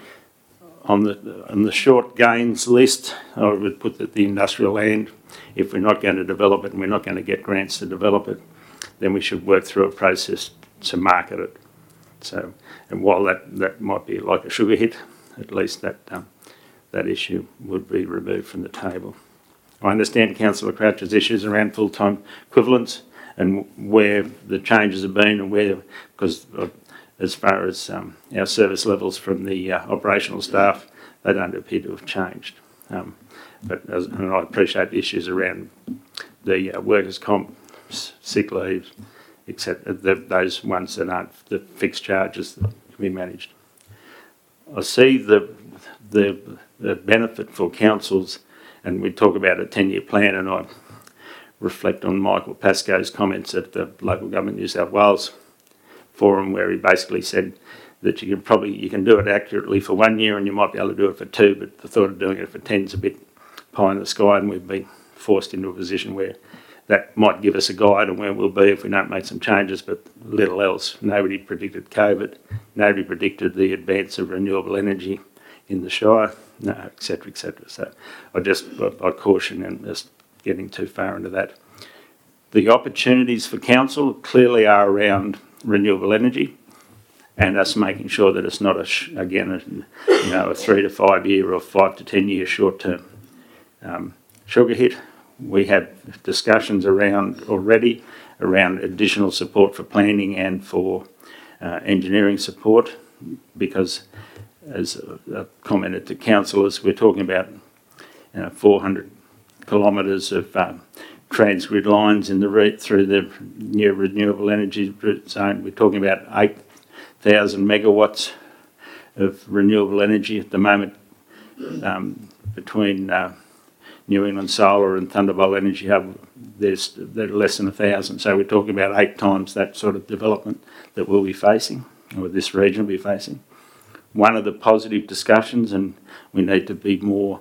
On the on the short gains list, I would put that the industrial land, if we're not going to develop it and we're not going to get grants to develop it, then we should work through a process to market it. So, and while that, that might be like a sugar hit, at least that um, that issue would be removed from the table. I understand Councillor Crouch's issues around full-time equivalents and where the changes have been and where, because uh, as far as um, our service levels from the uh, operational staff, they don't appear to have changed. Um, but as, and I appreciate the issues around the uh, workers' comp, sick leave, et cetera. The, those ones that aren't the fixed charges that can be managed. I see the the, the benefit for councils, and we talk about a ten-year plan, and I reflect on Michael Pascoe's comments at the Local Government New South Wales forum, where he basically said that you can probably you can do it accurately for one year and you might be able to do it for two, but the thought of doing it for ten is a bit pie in the sky, and we've been forced into a position where that might give us a guide on where we'll be if we don't make some changes, but little else. Nobody predicted COVID, nobody predicted the advance of renewable energy in the Shire, no, et cetera, et cetera. So I just I, I caution and just getting too far into that. The opportunities for council clearly are around renewable energy, and us making sure that it's not a sh- again a, you know a three to five year or five to ten year short term um, sugar hit. We have discussions around already around additional support for planning and for uh, engineering support, because as I commented to councillors, we're talking about you know, four hundred kilometres of um, transgrid lines in the route through the new renewable energy zone. We're talking about eight thousand megawatts of renewable energy at the moment um, between uh, New England Solar and Thunderbolt Energy Hub. There's they're less than a thousand, so we're talking about eight times that sort of development that we'll be facing, or this region will be facing. One of the positive discussions, and we need to be more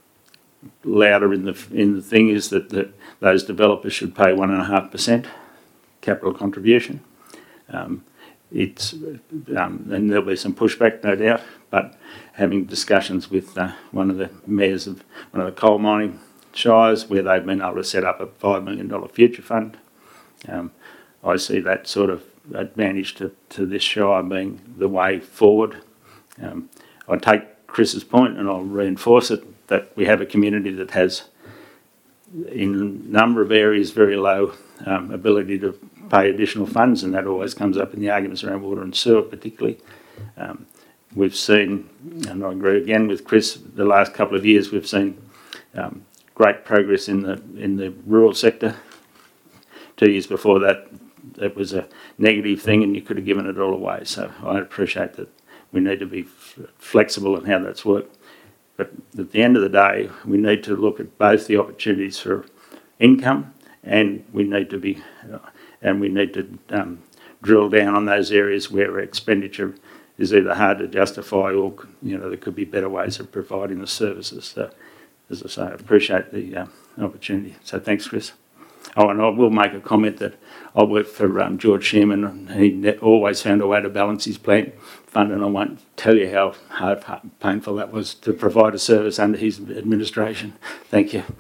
louder in the in the thing, is that, that those developers should pay one and a half percent capital contribution. Um, it's, um, and there'll be some pushback, no doubt, but having discussions with uh, one of the mayors of one of the coal mining shires where they've been able to set up a five million dollars future fund, um, I see that sort of advantage to, to this shire being the way forward. Um, I take Chris's point and I'll reinforce it, that we have a community that has, in a number of areas, very low um, ability to pay additional funds, and that always comes up in the arguments around water and sewer particularly. Um, we've seen, and I agree again with Chris, the last couple of years we've seen um, great progress in the in the rural sector. Two years before that, it was a negative thing and you could have given it all away. So I appreciate that we need to be f- flexible in how that's worked. But at the end of the day, we need to look at both the opportunities for income, and we need to be, uh, and we need to um, drill down on those areas where expenditure is either hard to justify or, you know, there could be better ways of providing the services. So, as I say, I appreciate the uh, opportunity. So thanks, Chris. Oh, and I will make a comment that I worked for um, George Shearman, and he ne- always found a way to balance his plant fund, and I won't tell you how hard, painful that was to provide a service under his administration. Thank you.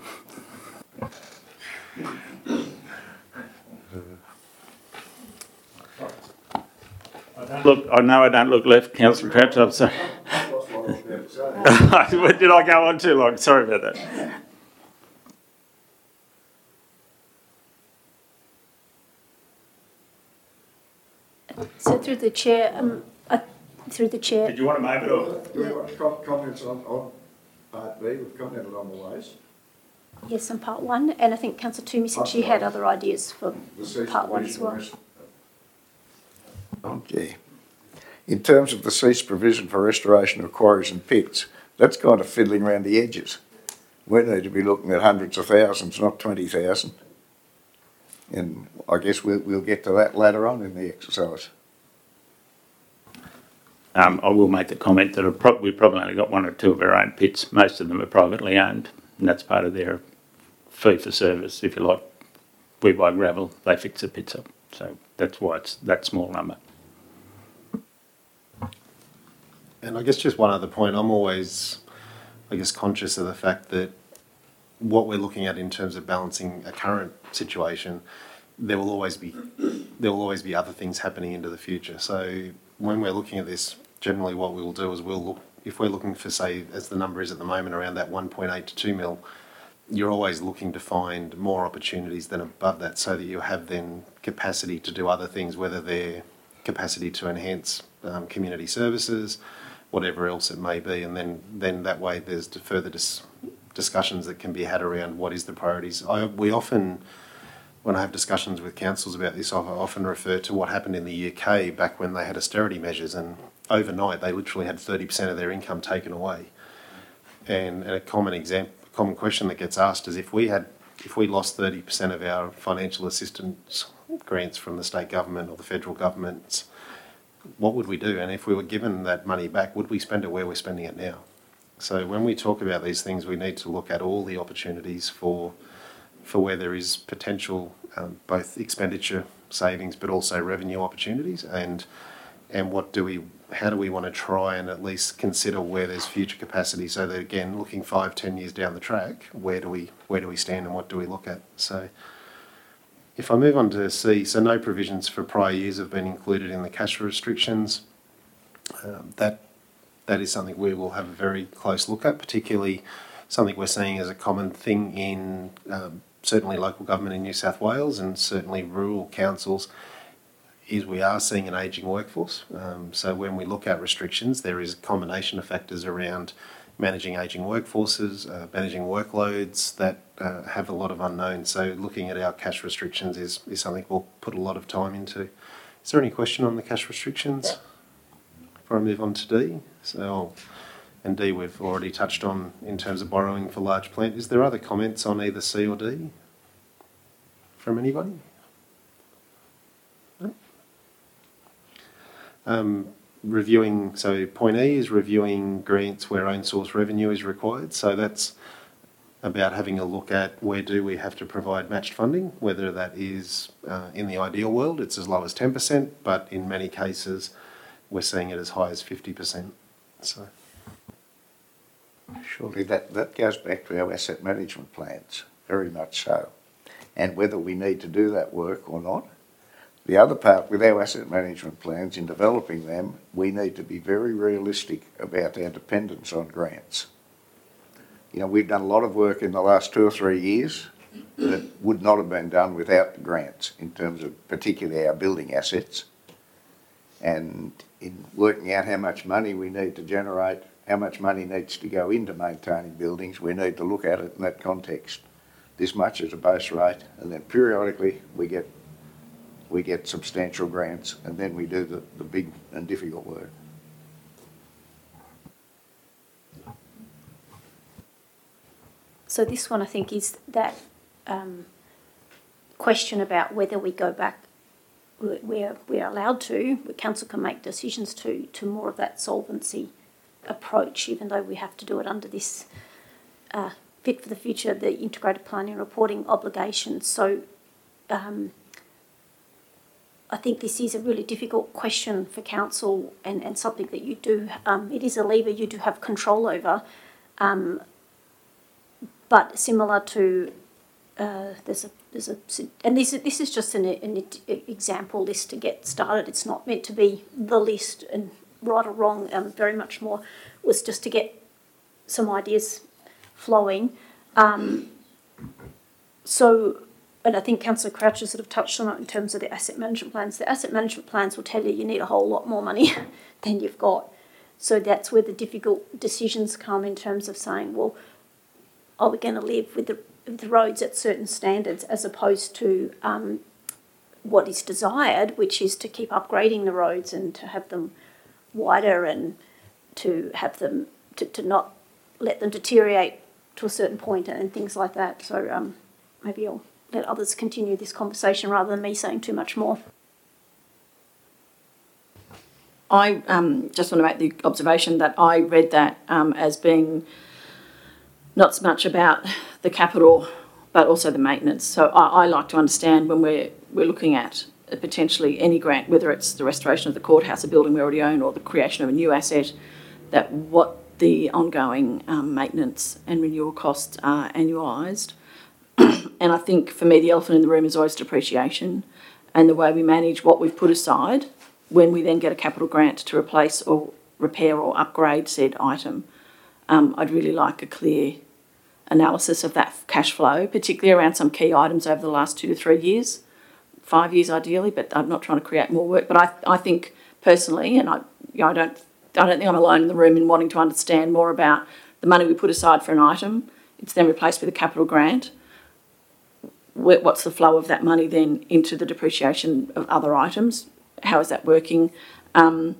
Look, I know I don't look left, Councillor Crouch, I'm sorry. Did I go on too long? Sorry about that. So through the chair, um, uh, through the chair. Did you want to make it or? Do we want com- comments on, on part B? We've commented on the waste. Yes, on part one, and I think Councillor Toomey said she had other ideas for The cease part one as provision well. rest- Okay. In terms of the cease provision for restoration of quarries and pits, that's kind of fiddling around the edges. We need to be looking at hundreds of thousands, not twenty thousand. And I guess we'll, we'll get to that later on in the exercise. Um, I will make the comment that pro- we've probably only got one or two of our own pits. Most of them are privately owned, and that's part of their fee for service, if you like. We buy gravel, they fix the pits up. So that's why it's that small number. And I guess just one other point, I'm always, I guess, conscious of the fact that what we're looking at in terms of balancing a current situation, there will always be there will always be other things happening into the future. So when we're looking at this, generally what we will do is we'll look, if we're looking for, say, as the number is at the moment, around that one point eight to two mil, you're always looking to find more opportunities than above that, so that you have then capacity to do other things, whether they're capacity to enhance um, community services, whatever else it may be, and then, then that way there's further dis- discussions that can be had around what is the priorities. I, we often, when I have discussions with councils about this, I often refer to what happened in the U K back when they had austerity measures, and overnight they literally had thirty percent of their income taken away. And, and a common example, common question that gets asked is if we had, if we lost thirty percent of our financial assistance grants from the state government or the federal governments, what would we do? And if we were given that money back, would we spend it where we're spending it now? So when we talk about these things, we need to look at all the opportunities for for where there is potential, um, both expenditure savings, but also revenue opportunities, and and what do we, how do we want to try and at least consider where there's future capacity, so that again, looking five, ten years down the track, where do we where do we stand and what do we look at? So if I move on to C, so no provisions for prior years have been included in the cash restrictions. Um, that that is something we will have a very close look at, particularly something we're seeing as a common thing in um, certainly local government in New South Wales and certainly rural councils, is we are seeing an ageing workforce. Um, so when we look at restrictions, there is a combination of factors around managing ageing workforces, uh, managing workloads that uh, have a lot of unknowns. So looking at our cash restrictions is, is something we'll put a lot of time into. Is there any question on the cash restrictions before I move on to D? So, and D we've already touched on in terms of borrowing for large plant. Is there other comments on either C or D from anybody? No? Um, reviewing, so point E is reviewing grants where own source revenue is required. So that's about having a look at where do we have to provide matched funding, whether that is, uh, in the ideal world, it's as low as ten percent, but in many cases, we're seeing it as high as fifty percent. So, Surely that, that goes back to our asset management plans, very much so, and whether we need to do that work or not. The other part with our asset management plans, in developing them, we need to be very realistic about our dependence on grants. You know, we've done a lot of work in the last two or three years that would not have been done without the grants, in terms of particularly our building assets. And in working out how much money we need to generate, how much money needs to go into maintaining buildings, we need to look at it in that context. This much is a base rate, and then periodically we get we get substantial grants, and then we do the, the big and difficult work. So this one, I think, is that um, question about whether we go back, we're, we're allowed to, the council can make decisions to, to more of that solvency approach, even though we have to do it under this uh, Fit for the Future, the integrated planning and reporting obligations. So um, I think this is a really difficult question for council, and, and something that you do, um, it is a lever you do have control over. Um, But similar to, uh, there's a, there's a, and this, this is just an, an example list to get started. It's not meant to be the list, and right or wrong, um, very much more was just to get some ideas flowing. Um, so, and I think Councillor Crouch has sort of touched on it in terms of the asset management plans. The asset management plans will tell you you need a whole lot more money than you've got. So that's where the difficult decisions come, in terms of saying, well, are we going to live with the, with the roads at certain standards, as opposed to um, what is desired, which is to keep upgrading the roads and to have them wider, and to have them, to, to not let them deteriorate to a certain point, and, and things like that. So um, maybe I'll let others continue this conversation rather than me saying too much more. I um, just want to make the observation that I read that um, as being not so much about the capital, but also the maintenance. So I, I like to understand, when we're we're looking at potentially any grant, whether it's the restoration of the courthouse, a building we already own, or the creation of a new asset, that what the ongoing um, maintenance and renewal costs are annualised. And I think for me, the elephant in the room is always depreciation, and the way we manage what we've put aside when we then get a capital grant to replace or repair or upgrade said item. Um, I'd really like a clear analysis of that cash flow, particularly around some key items over the last two to three years, five years ideally, but I'm not trying to create more work. But I, I think personally, and I, you know, I don't, I don't think I'm alone in the room in wanting to understand more about the money we put aside for an item. It's then replaced with a capital grant. What's the flow of that money then into the depreciation of other items? How is that working? Um,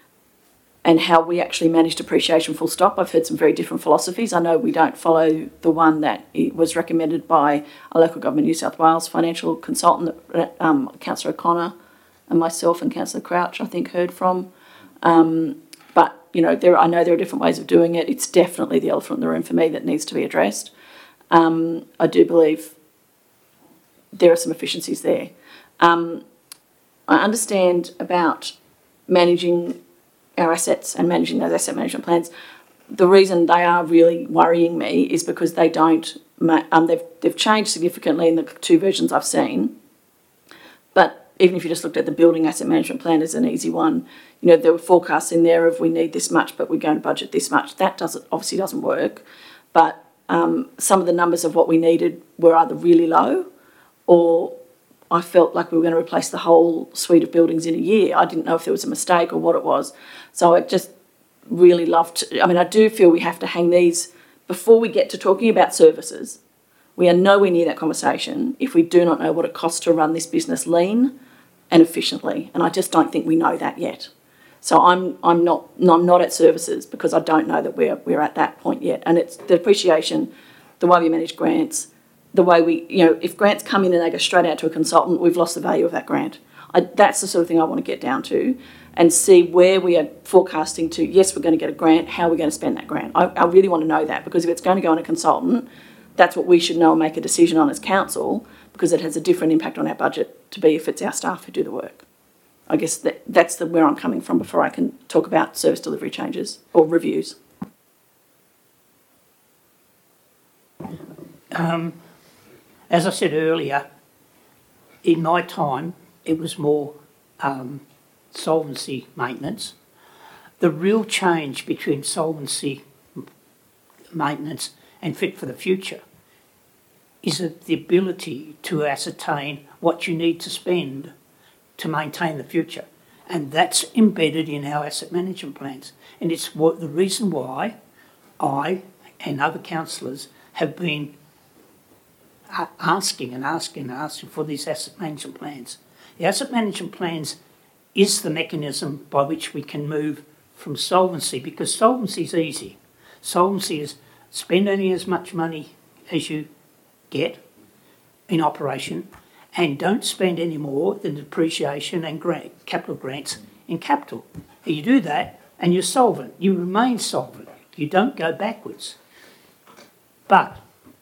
and how we actually manage depreciation full stop. I've heard some very different philosophies. I know we don't follow the one that was recommended by a local government New South Wales financial consultant that um, Councillor O'Connor and myself and Councillor Crouch, I think, heard from. Um, but, you know, there I know there are different ways of doing it. It's definitely the elephant in the room for me that needs to be addressed. Um, I do believe there are some efficiencies there. Um, I understand about managing our assets and managing those asset management plans. The reason they are really worrying me is because they don't, um, they've, they've changed significantly in the two versions I've seen. But even if you just looked at the building asset management plan as an easy one, you know, there were forecasts in there of we need this much, but we're going to budget this much. That doesn't obviously doesn't work. But um, some of the numbers of what we needed were either really low, or I felt like we were going to replace the whole suite of buildings in a year. I didn't know if there was a mistake or what it was. So I just really loved, I mean, I do feel we have to hang these, before we get to talking about services, we are nowhere near that conversation if we do not know what it costs to run this business lean and efficiently. And I just don't think we know that yet. So I'm I'm not I'm not at services because I don't know that we're we're at that point yet. And it's the depreciation, the way we manage grants, the way we, you know, if grants come in and they go straight out to a consultant, we've lost the value of that grant. I, that's the sort of thing I want to get down to and see where we are forecasting to, yes, we're going to get a grant, how are we going to spend that grant? I, I really want to know that, because if it's going to go on a consultant, that's what we should know and make a decision on as council, because it has a different impact on our budget to be if it's our staff who do the work. I guess that, that's the, where I'm coming from before I can talk about service delivery changes or reviews. Um, as I said earlier, in my time, it was more um, solvency maintenance. The real change between solvency maintenance and fit for the future is the ability to ascertain what you need to spend to maintain the future. And that's embedded in our asset management plans. And it's what, the reason why I and other councillors have been asking and asking and asking for these asset management plans. The asset management plans is the mechanism by which we can move from solvency, because solvency is easy. Solvency is spend only as much money as you get in operation and don't spend any more than depreciation and grant, capital grants in capital. You do that and you're solvent. You remain solvent. You don't go backwards. But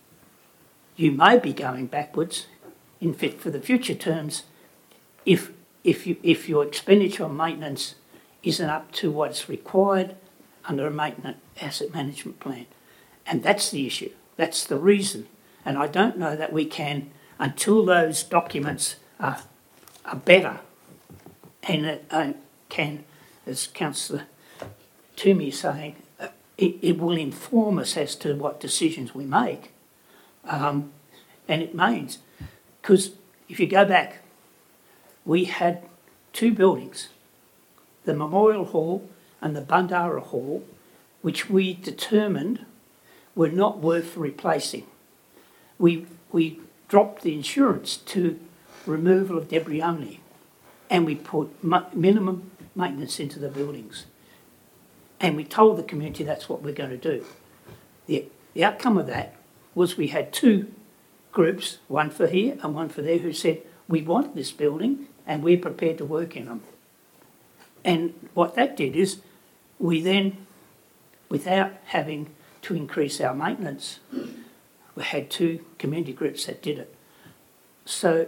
you may be going backwards in fit for the future terms if, if, you, if your expenditure on maintenance isn't up to what's required under a maintenance asset management plan. And that's the issue. That's the reason. And I don't know that we can, until those documents are, are better and uh, can, as Councillor Toomey is saying, uh, it, it will inform us as to what decisions we make. Um, and it means, because if you go back, we had two buildings, the Memorial Hall and the Bundara Hall, which we determined were not worth replacing. We, we dropped the insurance to removal of debris only, and we put mu- minimum maintenance into the buildings. And we told the community that's what we're going to do. The, the outcome of that was we had two groups, one for here and one for there, who said, we want this building and we're prepared to work in them. And what that did is we then, without having to increase our maintenance, we had two community groups that did it. So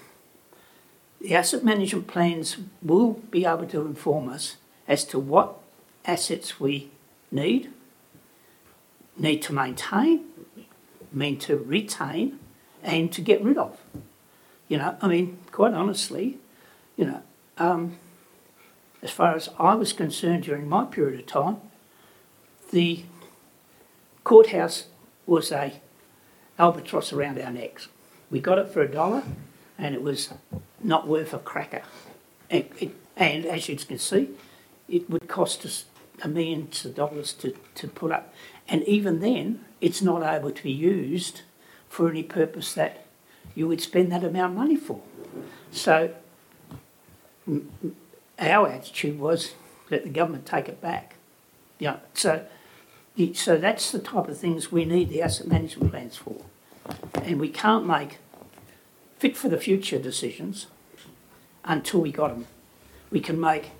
the asset management plans will be able to inform us as to what assets we need, need to maintain, mean to retain, and to get rid of. You know, I mean, quite honestly, you know, um, as far as I was concerned during my period of time, the courthouse was a albatross around our necks. We got it for a dollar and it was not worth a cracker. And, it, and as you can see, it would cost us a million of dollars to, to put up. And even then, it's not able to be used for any purpose that you would spend that amount of money for. So m- our attitude was let the government take it back. Yeah, so, so that's the type of things we need the asset management plans for. And we can't make fit for the future decisions until we got them. We can make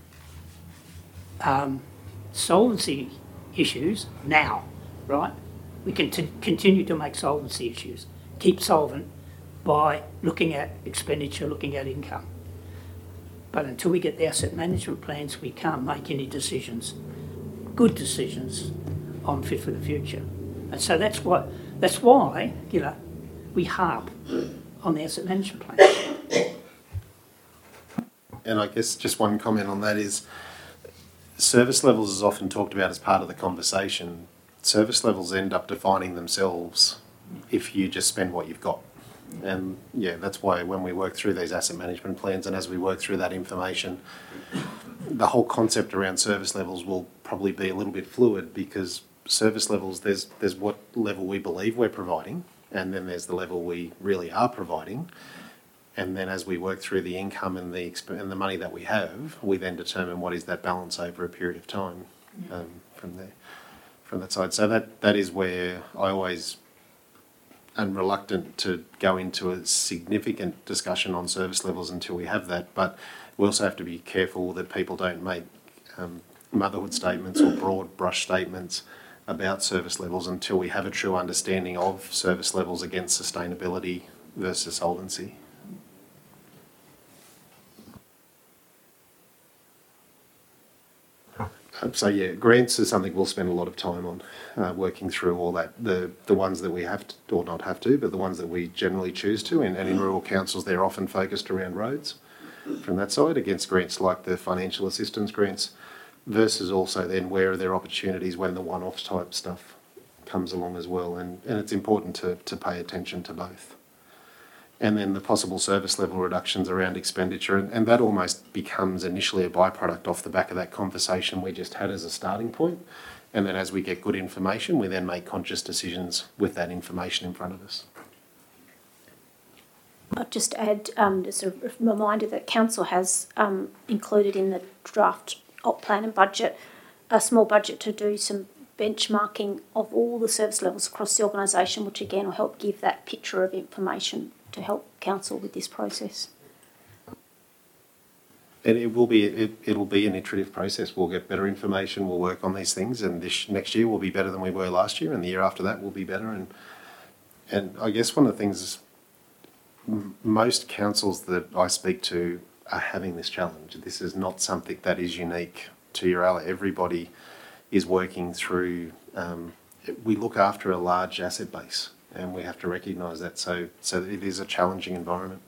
um, solvency issues now, right? We can t- continue to make solvency issues, keep solvent by looking at expenditure, looking at income. But until we get the asset management plans, we can't make any decisions, good decisions, on fit for the future. And so that's why, that's why, you know, we harp on the asset management plan. And I guess just one comment on that is service levels is often talked about as part of the conversation. Service levels end up defining themselves if you just spend what you've got. And yeah, that's why when we work through these asset management plans and as we work through that information, the whole concept around service levels will probably be a little bit fluid, because service levels, there's there's what level we believe we're providing, and then there's the level we really are providing. And then as we work through the income and the exp- and the money that we have, we then determine what is that balance over a period of time um, from there, from that side. So that, that is where I always am reluctant to go into a significant discussion on service levels until we have that. But we also have to be careful that people don't make um, motherhood statements or broad brush statements about service levels until we have a true understanding of service levels against sustainability versus solvency. So yeah, grants is something we'll spend a lot of time on, uh, working through all that, the the ones that we have to, or not have to, but the ones that we generally choose to, and, and in rural councils they're often focused around roads from that side, against grants like the financial assistance grants, versus also then where are there opportunities when the one-off type stuff comes along as well, and, and it's important to, to pay attention to both. And then the possible service level reductions around expenditure, and, and that almost becomes initially a byproduct off the back of that conversation we just had as a starting point. And then as we get good information, we then make conscious decisions with that information in front of us. I'll just add, um, as a reminder that Council has um, included in the draft op plan and budget a small budget to do some benchmarking of all the service levels across the organisation, which again will help give that picture of information to help Council with this process. And it will be it, it'll be an iterative process. We'll get better information, we'll work on these things, and this next year will be better than we were last year, and the year after that will be better. And and I guess one of the things m- most councils that I speak to are having this challenge. This is not something that is unique to Uralla. Everybody is working through. Um, we look after a large asset base, and we have to recognise that. So, so it is a challenging environment.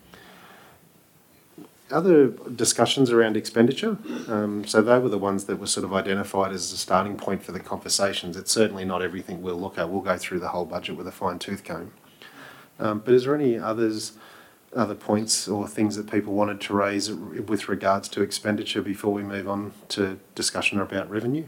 Other discussions around expenditure. Um, so they were the ones that were sort of identified as a starting point for the conversations. It's certainly not everything we'll look at. We'll go through the whole budget with a fine tooth comb. Um, but is there any others, other points or things that people wanted to raise with regards to expenditure before we move on to discussion about revenue?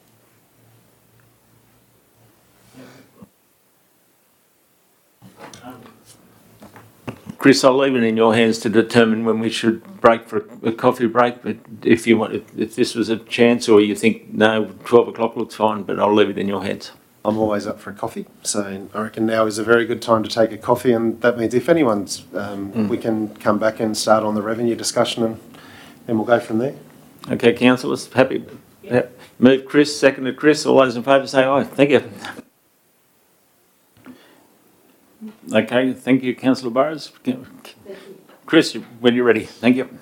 Chris, I'll leave it in your hands to determine when we should break for a coffee break. But if you want, if, if this was a chance, or you think no, twelve o'clock looks fine, but I'll leave it in your hands. I'm always up for a coffee, so I reckon now is a very good time to take a coffee, and that means if anyone's, um, mm. we can come back and start on the revenue discussion, and then we'll go from there. Okay, councillors, happy. Yeah. Move Chris, seconded Chris. All those in favour say aye. Thank you. Okay, thank you, Councillor Burrows. Chris, when you're ready. Thank you.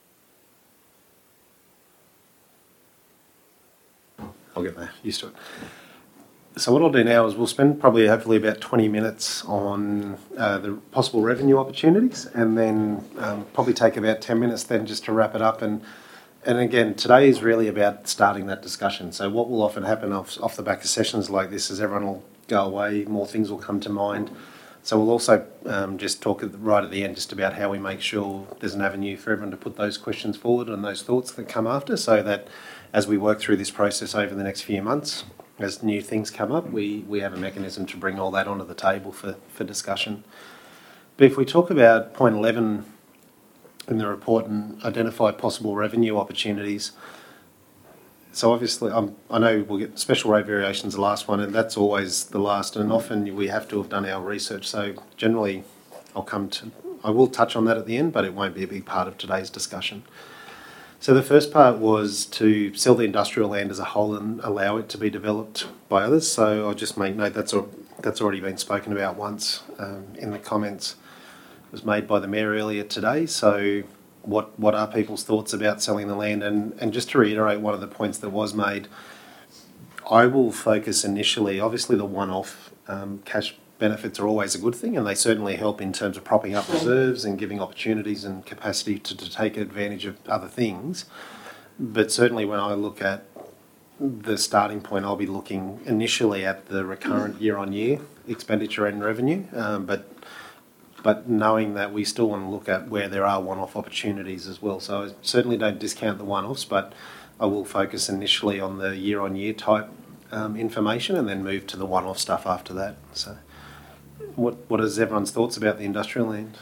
I'll get there, used to it. So what I'll do now is we'll spend probably hopefully about twenty minutes on uh, the possible revenue opportunities, and then um, probably take about ten minutes then just to wrap it up. And and again, today is really about starting that discussion. So what will often happen off, off the back of sessions like this is everyone will go away, more things will come to mind. So we'll also um, just talk at the, right at the end just about how we make sure there's an avenue for everyone to put those questions forward and those thoughts that come after, so that as we work through this process over the next few months, as new things come up, we, we have a mechanism to bring all that onto the table for, for discussion. But if we talk about point eleven in the report and identify possible revenue opportunities, so obviously I'm, I know we'll get special rate variations the last one, and that's always the last, and often we have to have done our research. So generally I'll come to, I will touch on that at the end, but it won't be a big part of today's discussion. So the first part was to sell the industrial land as a whole and allow it to be developed by others. So I'll just make note that's al- that's already been spoken about once um, in the comments. It was made by the Mayor earlier today. So what what are people's thoughts about selling the land? And, and just to reiterate one of the points that was made, I will focus initially, obviously the one-off um, cash benefits are always a good thing, and they certainly help in terms of propping up reserves and giving opportunities and capacity to, to take advantage of other things. But certainly when I look at the starting point, I'll be looking initially at the recurrent year-on-year expenditure and revenue, um, but but knowing that we still want to look at where there are one-off opportunities as well. So I certainly don't discount the one-offs, but I will focus initially on the year-on-year type um, information and then move to the one-off stuff after that. So. What what is everyone's thoughts about the industrial land?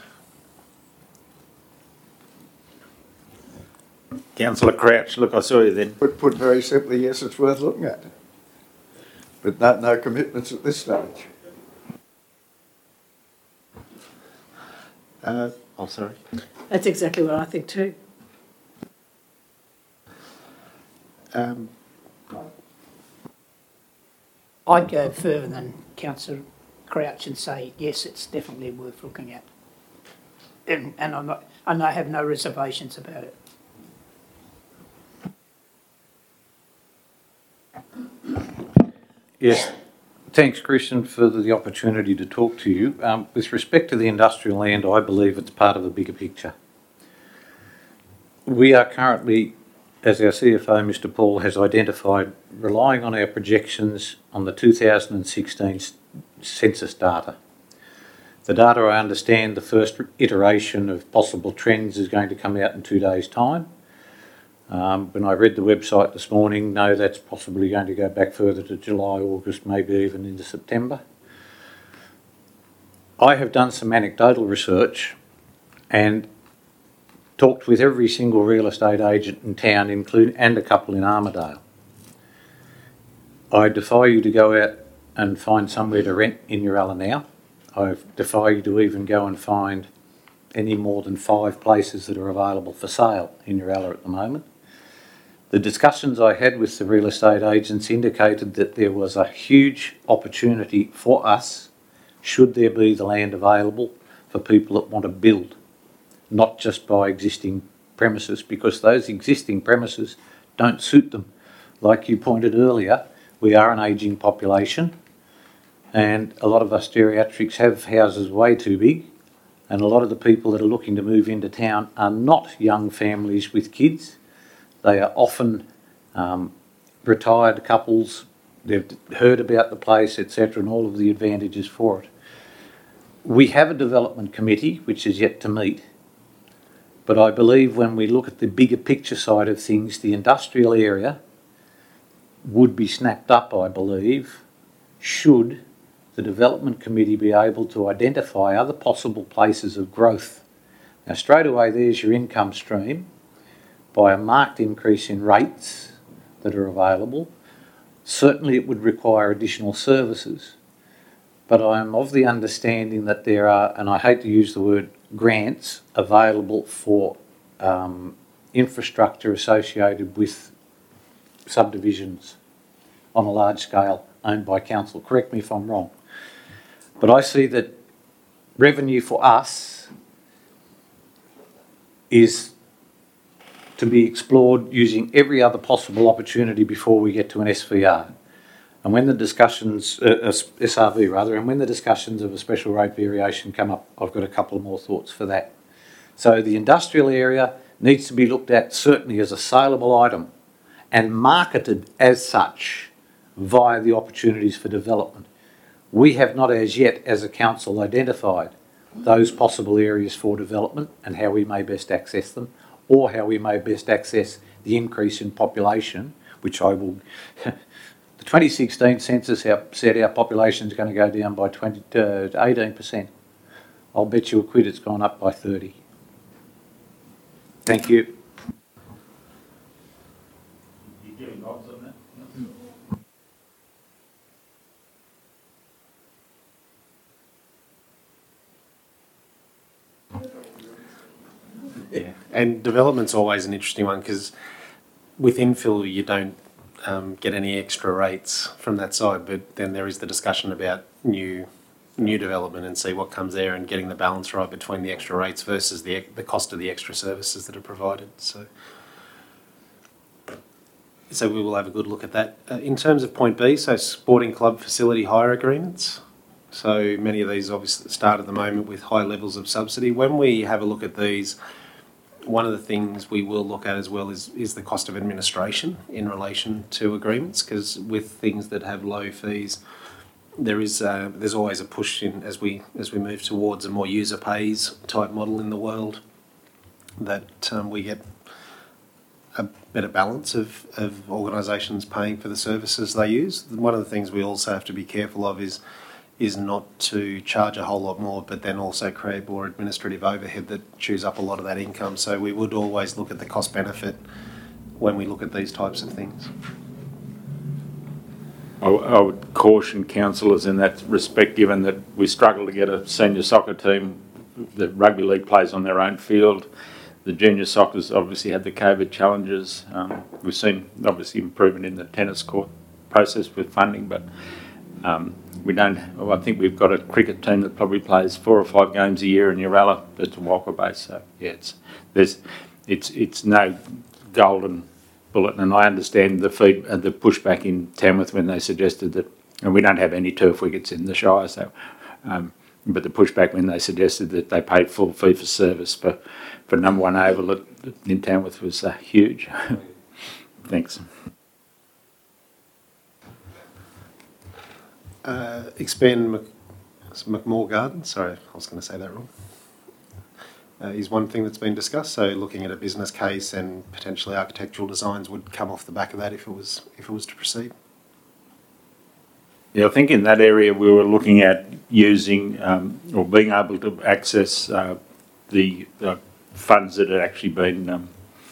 Councillor Crouch, look, I saw you then. Put, put very simply, yes, it's worth looking at. But no, no commitments at this stage. Uh, oh, sorry. That's exactly what I think too. Um, I'd go further than Councillor Crouch and say, yes, it's definitely worth looking at. And, and I'm not, and I have no reservations about it. Yes, thanks, Christian, for the opportunity to talk to you. Um, with respect to the industrial land, I believe it's part of a bigger picture. We are currently, as our C F O, Mister Paul, has identified, relying on our projections on the two thousand sixteen census data. The data, I understand, the first iteration of possible trends is going to come out in two days' time. Um, when I read the website this morning, no, that's possibly going to go back further to July, August, maybe even into September. I have done some anecdotal research and talked with every single real estate agent in town, including and a couple in Armidale. I defy you to go out and find somewhere to rent in Uralla now. I defy you to even go and find any more than five places that are available for sale in Uralla at the moment. The discussions I had with the real estate agents indicated that there was a huge opportunity for us, should there be the land available, for people that want to build, not just buy existing premises, because those existing premises don't suit them. Like you pointed earlier, we are an ageing population, and a lot of us geriatrics have houses way too big, and a lot of the people that are looking to move into town are not young families with kids. They are often um, retired couples. They've heard about the place, et cetera, and all of the advantages for it. We have a development committee which is yet to meet, but I believe when we look at the bigger picture side of things, the industrial area would be snapped up, I believe, should the development committee be able to identify other possible places of growth. Now, straight away, there's your income stream. By a marked increase in rates that are available, certainly it would require additional services. But I am of the understanding that there are, and I hate to use the word grants, available for um, infrastructure associated with subdivisions on a large scale owned by council. Correct me if I'm wrong. But I see that revenue for us is to be explored using every other possible opportunity before we get to an S V R. And when the discussions, uh, S R V rather, and when the discussions of a special rate variation come up, I've got a couple more thoughts for that. So the industrial area needs to be looked at certainly as a saleable item and marketed as such via the opportunities for development. We have not as yet, as a council, identified those possible areas for development and how we may best access them, or how we may best access the increase in population, which I will... the twenty sixteen census said our population is going to go down by twenty to eighteen percent. I'll bet you a quid it's gone up by thirty. Thank you. You're giving odds on that? Yeah, and development's always an interesting one because with infill you don't um, get any extra rates from that side, but then there is the discussion about new new development and see what comes there and getting the balance right between the extra rates versus the the cost of the extra services that are provided. So, so we will have a good look at that. Uh, in terms of point B, so sporting club facility hire agreements. So many of these obviously start at the moment with high levels of subsidy. When we have a look at these, one of the things we will look at as well is, is the cost of administration in relation to agreements, because with things that have low fees, there is uh, there's always a push in as we as we move towards a more user pays type model in the world, that um, we get a better balance of, of organisations paying for the services they use. One of the things we also have to be careful of is is not to charge a whole lot more, but then also create more administrative overhead that chews up a lot of that income. So we would always look at the cost benefit when we look at these types of things. I, I would caution councillors in that respect, given that we struggle to get a senior soccer team. The rugby league plays on their own field. The junior soccer's obviously had the COVID challenges. Um, we've seen obviously improvement in the tennis court process with funding, but Um, we don't, well, I think we've got a cricket team that probably plays four or five games a year in Uralla that's Walker based. So yeah, it's there's it's it's no golden bullet, and I understand the feed uh, the pushback in Tamworth when they suggested that, and we don't have any turf wickets in the Shire, so um, but the pushback when they suggested that they paid full fee for service for for number one oval at, in Tamworth was uh, huge. Thanks. Uh, expand Mc, McMore Garden, sorry, I was going to say that wrong, uh, is one thing that's been discussed. So looking at a business case and potentially architectural designs would come off the back of that if it was if it was to proceed. Yeah, I think in that area we were looking at using um, or being able to access uh, the uh, funds that had actually been um,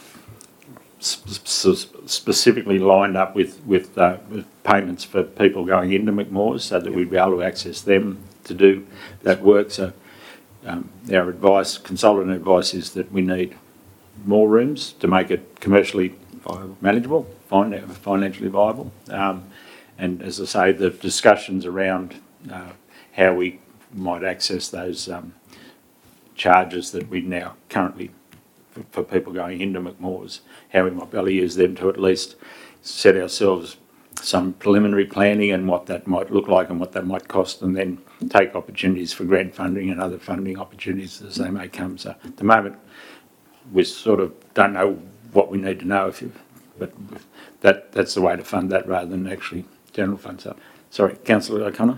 sp- specifically lined up with with, uh, with payments for people going into McMoores, so that we'd be able to access them to do that work. So um, our advice, consultant advice, is that we need more rooms to make it commercially viable, manageable, fin- financially viable. Um, and as I say, the discussions around uh, how we might access those um, charges that we now currently for, for people going into McMoores, how we might be able to use them to at least set ourselves some preliminary planning and what that might look like and what that might cost, and then take opportunities for grant funding and other funding opportunities as they may come. So at the moment, we sort of don't know what we need to know, if you, but that that's the way to fund that rather than actually general fund. So, sorry, Councillor O'Connor.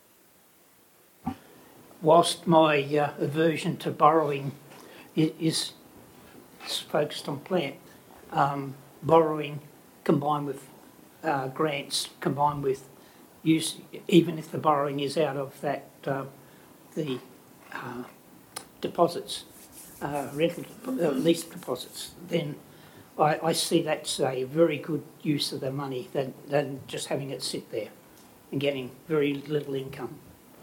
Whilst my uh, aversion to borrowing i- is, is focused on plant, um, borrowing combined with uh, grants, combined with use, even if the borrowing is out of that, uh, the uh, deposits, uh, rental, uh, lease deposits, then I, I see that's a very good use of the money than, than just having it sit there and getting very little income.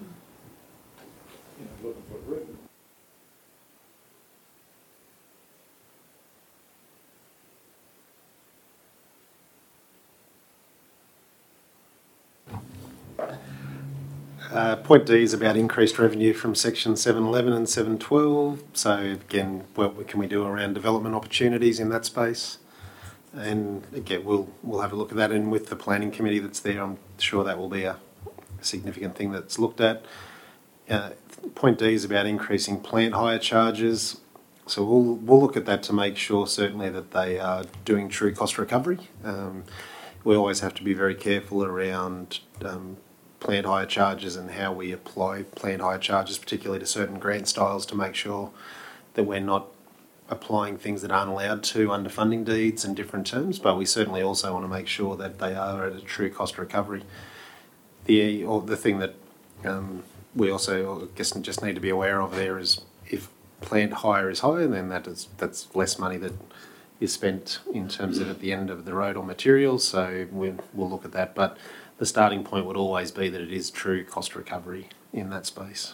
Uh, point D is about increased revenue from section seven eleven and seven twelve. So again, what can we do around development opportunities in that space? And again, we'll we'll have a look at that. And with the planning committee that's there, I'm sure that will be a significant thing that's looked at. Uh, point D is about increasing plant hire charges. So we'll we'll look at that to make sure certainly that they are doing true cost recovery. Um, we always have to be very careful around um, plant hire charges and how we apply plant hire charges, particularly to certain grant styles, to make sure that we're not applying things that aren't allowed to under funding deeds and different terms, but we certainly also want to make sure that they are at a true cost recovery. The or the thing that um, we also, I guess, just need to be aware of there is if plant hire is higher, then that is that's less money that is spent in terms of at the end of the road or materials. So we, we'll look at that, but the starting point would always be that it is true cost recovery in that space.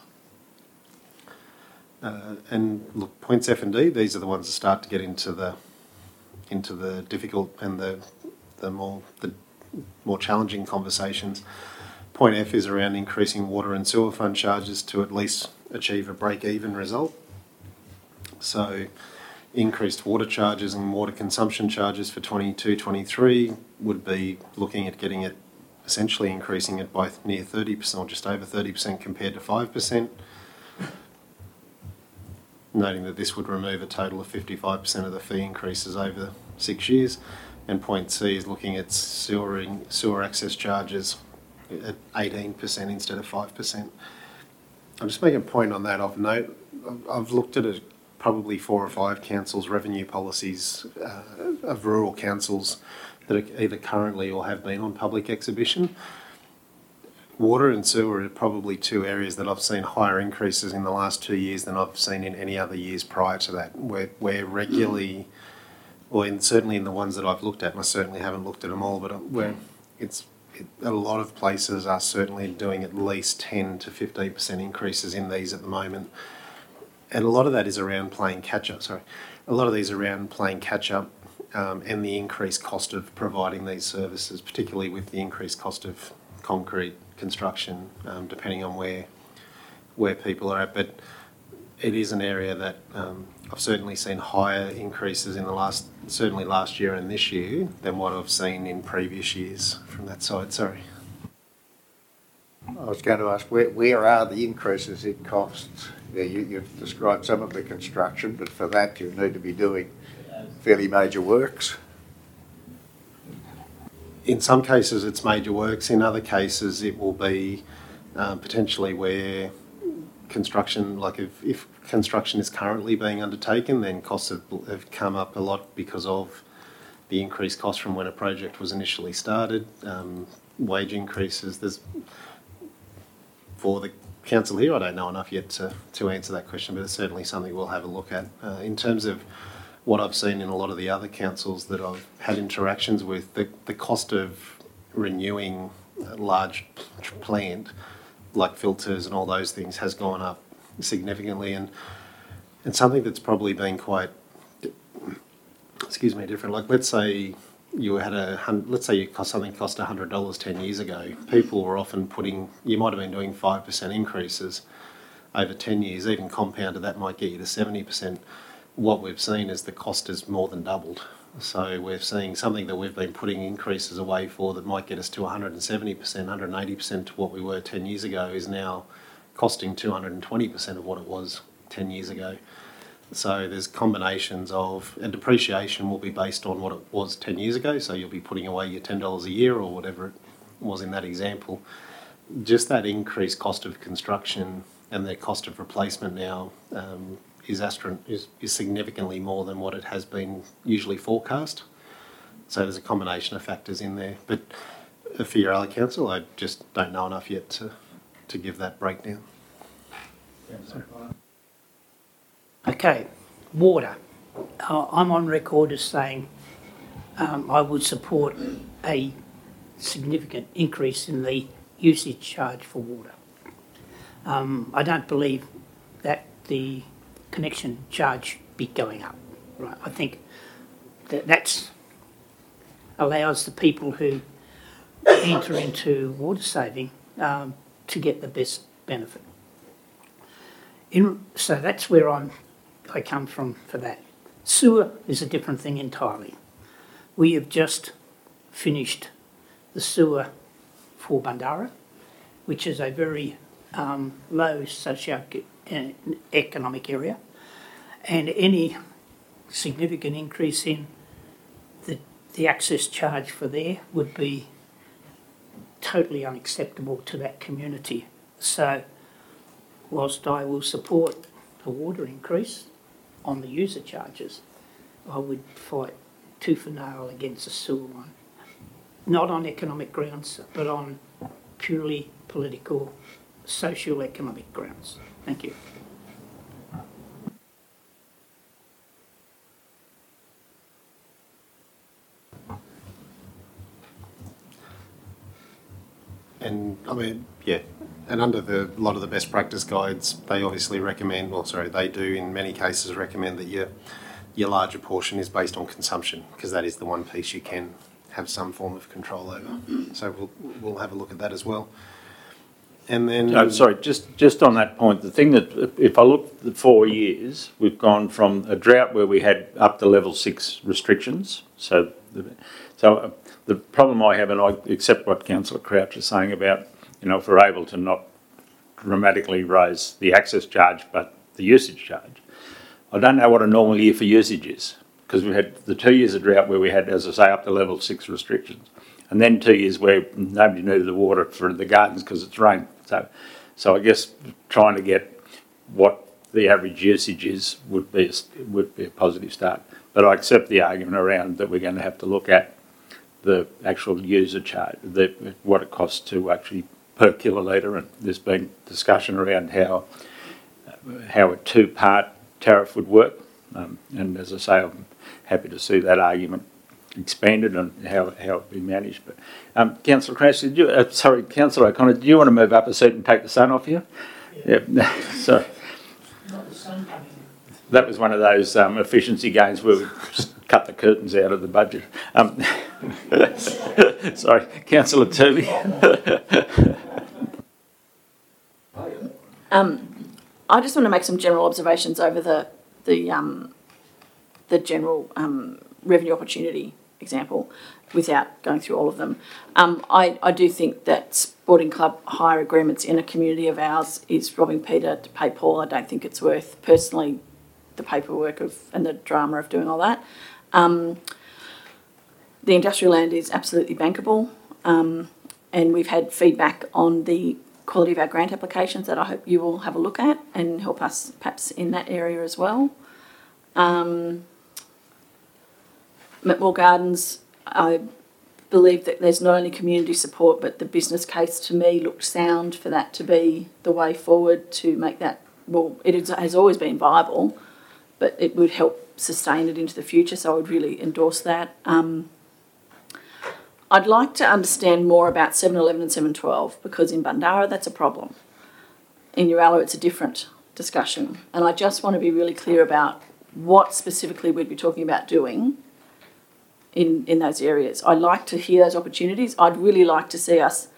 Uh, and look, points F and D, these are the ones that start to get into the into the difficult and the the more the more challenging conversations. Point F is around increasing water and sewer fund charges to at least achieve a break-even result. So increased water charges and water consumption charges for twenty-two twenty-three would be looking at getting it, essentially increasing it by near thirty percent or just over thirty percent compared to five percent. Noting that this would remove a total of fifty-five percent of the fee increases over six years. And point C is looking at sewering, sewer access charges at eighteen percent instead of five percent. I'm just making a point on that. I've, note, I've looked at a, probably four or five councils' revenue policies uh, of rural councils that are either currently or have been on public exhibition. Water and sewer are probably two areas that I've seen higher increases in the last two years than I've seen in any other years prior to that. We're, we're regularly, or in, certainly in the ones that I've looked at, and I certainly haven't looked at them all, but we're, it's, it, a lot of places are certainly doing at least ten to fifteen percent increases in these at the moment. And a lot of that is around playing catch up, sorry. A lot of these are around playing catch up um, and the increased cost of providing these services, particularly with the increased cost of concrete construction, um, depending on where where people are at. But it is an area that um, I've certainly seen higher increases in the last, certainly last year and this year, than what I've seen in previous years from that side. Sorry. I was going to ask, where, where are the increases in costs? Yeah, you, you've described some of the construction, but for that you need to be doing fairly major works. In some cases it's major works, in other cases it will be um, potentially where construction, like if, if construction is currently being undertaken, then costs have, have come up a lot because of the increased cost from when a project was initially started, um, wage increases. There's, for the council here, I don't know enough yet to, to answer that question, but it's certainly something we'll have a look at. Uh, in terms of what I've seen in a lot of the other councils that I've had interactions with, the, the cost of renewing a large plant, like filters and all those things, has gone up significantly, and and something that's probably been quite, excuse me, different. Like let's say you had a, let's say you cost something cost one hundred dollars ten years ago. People were often putting, you might have been doing five percent increases over ten years, even compounded, that might get you to seventy percent. What we've seen is the cost has more than doubled. So we're seeing something that we've been putting increases away for that might get us to one hundred seventy percent, one hundred eighty percent to what we were ten years ago is now costing two hundred twenty percent of what it was ten years ago. So there's combinations of, and depreciation will be based on what it was ten years ago, so you'll be putting away your ten dollars a year or whatever it was in that example. Just that increased cost of construction and the cost of replacement now um, is, astron- is, is significantly more than what it has been usually forecast. So there's a combination of factors in there. But for your other council, I just don't know enough yet to, to give that breakdown. Okay, water. Uh, I'm on record as saying um, I would support a significant increase in the usage charge for water. Um, I don't believe that the connection charge be going up. Right, I think that that's allows the people who enter into water saving um, to get the best benefit. In, so that's where I'm, I come from for that. Sewer is a different thing entirely. We have just finished the sewer for Bundarra, which is a very um, low socio-economic area, and any significant increase in the, the access charge for there would be totally unacceptable to that community. So whilst I will support a water increase on the user charges, I would fight tooth and nail against the sewer one. Not on economic grounds, but on purely political, socio-economic grounds. Thank you. And I mean, yeah, and under the a lot of the best practice guides, they obviously recommend, or sorry, they do in many cases recommend that your your larger portion is based on consumption, because that is the one piece you can have some form of control over. So we'll we'll have a look at that as well. And then, Oh, sorry, just just on that point, the thing that if I look at the four years, we've gone from a drought where we had up to level six restrictions. So, the, so the problem I have, and I accept what Councillor Crouch is saying about, you know, if we're able to not dramatically raise the access charge but the usage charge, I don't know what a normal year for usage is, because we had the two years of drought where we had, as I say, up to level six restrictions, and then two years where nobody needed the water for the gardens because it's rained. So, so I guess trying to get what the average usage is would be a, would be a positive start. But I accept the argument around that we're going to have to look at the actual user charge, the, what it costs to actually per kilolitre, and there's been discussion around how how a two-part tariff would work. Um, and as I say, I'm happy to see that argument expanded on how how it be managed. But um, Councillor Crouch, did you? Uh, sorry, Councillor O'Connor, do you want to move up a seat and take the sun off you? Yeah. Yep. So that was one of those um, efficiency gains where we just cut the curtains out of the budget. Um, sorry, Councillor Turvey. Um, I just want to make some general observations over the the um, the general um, revenue opportunity example, without going through all of them. Um, I, I do think that sporting club hire agreements in a community of ours is robbing Peter to pay Paul. I don't think it's worth, personally, the paperwork of and the drama of doing all that. Um, the industrial land is absolutely bankable, um, and we've had feedback on the quality of our grant applications that I hope you will have a look at and help us perhaps in that area as well. Um, Macmore Gardens, I believe that there's not only community support, but the business case to me looked sound for that to be the way forward to make that, well, it is, has always been viable, but it would help sustain it into the future, so I would really endorse that. Um, I'd like to understand more about seven eleven and seven twelve, because in Bundarra that's a problem. In Uralla it's a different discussion, and I just want to be really clear about what specifically we'd be talking about doing in, in those areas. I'd like to hear those opportunities. I'd really like to see us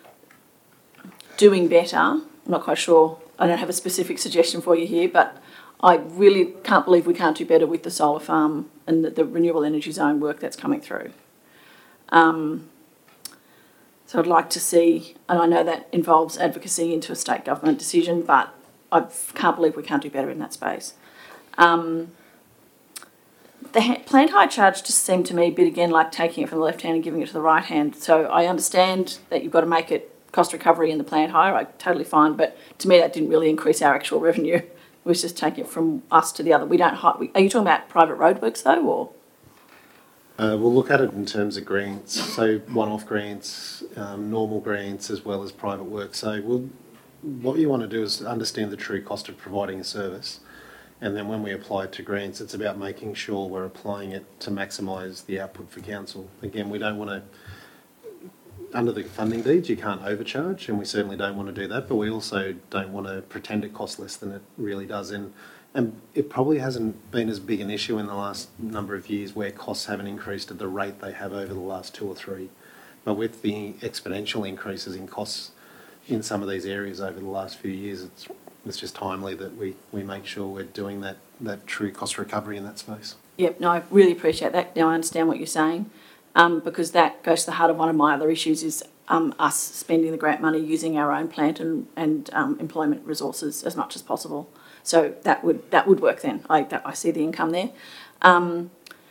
doing better. I'm not quite sure, I don't have a specific suggestion for you here, but I really can't believe we can't do better with the solar farm and the, the renewable energy zone work that's coming through. Um, so I'd like to see, and I know that involves advocacy into a state government decision, but I can't believe we can't do better in that space. Um, the ha- plant hire charge just seemed to me a bit, again, like taking it from the left hand and giving it to the right hand. So I understand that you've got to make it cost recovery in the plant hire, I totally fine, but to me that didn't really increase our actual revenue. It was just taking it from us to the other. We don't hire, we, are you talking about private roadworks though, or...? Uh, we'll look at it in terms of grants, so one-off grants, um, normal grants, as well as private work. So we'll, what you want to do is understand the true cost of providing a service, and then when we apply it to grants, it's about making sure we're applying it to maximise the output for council. Again, we don't want to, under the funding deeds, you can't overcharge, and we certainly don't want to do that, but we also don't want to pretend it costs less than it really does. And And it probably hasn't been as big an issue in the last number of years where costs haven't increased at the rate they have over the last two or three. But with the exponential increases in costs in some of these areas over the last few years, it's, it's just timely that we, we make sure we're doing that, that true cost recovery in that space. Yep, no, I really appreciate that. Now I understand what you're saying, um, because that goes to the heart of one of my other issues is um, us spending the grant money using our own plant and, and um, employment resources as much as possible. So that would that would work then. I that, I see the income there. Um,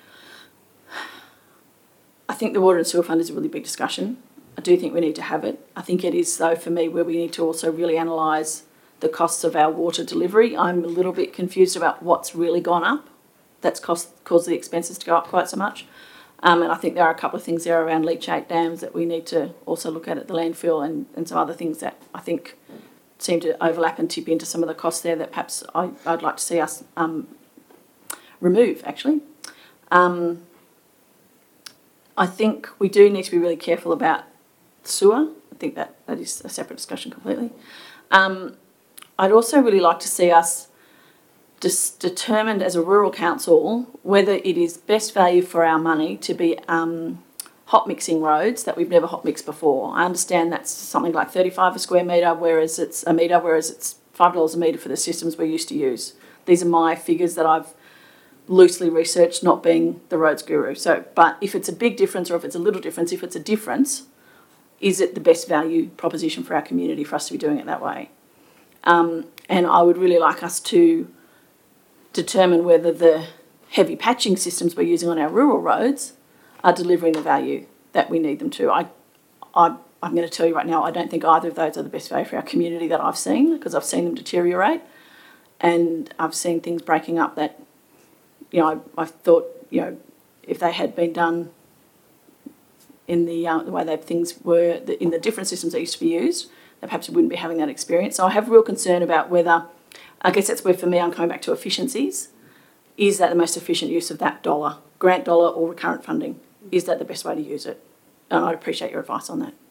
I think the water and sewer fund is a really big discussion. I do think we need to have it. I think it is, though, for me, where we need to also really analyse the costs of our water delivery. I'm a little bit confused about what's really gone up. That's cost, caused the expenses to go up quite so much. Um, and I think there are a couple of things there around leachate dams that we need to also look at at the landfill, and, and some other things that I think seem to overlap and tip into some of the costs there that perhaps I, I'd like to see us um, remove, actually. Um, I think we do need to be really careful about sewer. I think that, that is a separate discussion completely. Um, I'd also really like to see us dis- determined as a rural council whether it is best value for our money to be um, hot mixing roads that we've never hot mixed before. I understand that's something like thirty-five a square metre, whereas it's a metre, whereas it's five dollars a metre for the systems we're used to use. These are my figures that I've loosely researched, not being the roads guru. So, but if it's a big difference or if it's a little difference, if it's a difference, is it the best value proposition for our community for us to be doing it that way? Um, and I would really like us to determine whether the heavy patching systems we're using on our rural roads are delivering the value that we need them to. I, I, I'm going to tell you right now, I don't think either of those are the best value for our community that I've seen, because I've seen them deteriorate, and I've seen things breaking up that, you know, I, I thought, you know, if they had been done in the, uh, the way that things were, the, in the different systems that used to be used, that perhaps we wouldn't be having that experience. So I have real concern about whether, I guess that's where for me I'm coming back to efficiencies. Is that the most efficient use of that dollar, grant dollar or recurrent funding? Is that the best way to use it? And I'd appreciate your advice on that.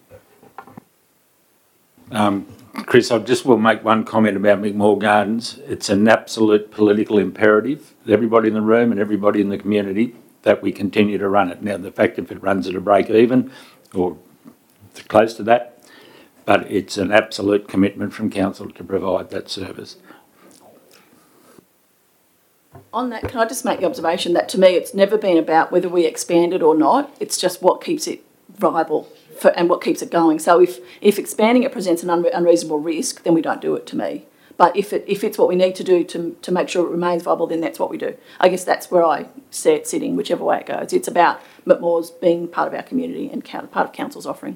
Um, Chris, I just will make one comment about Macmore Gardens. It's an absolute political imperative, everybody in the room and everybody in the community, that we continue to run it. Now, the fact if it runs at a break even or close to that, but it's an absolute commitment from council to provide that service. On that, can I just make the observation that to me it's never been about whether we expand it or not, it's just what keeps it viable for, and what keeps it going. So if, if expanding it presents an unre- unreasonable risk, then we don't do it to me. But if it if it's what we need to do to to make sure it remains viable, then that's what we do. I guess that's where I see it sitting, whichever way it goes. It's about McMorr's being part of our community and part of council's offering.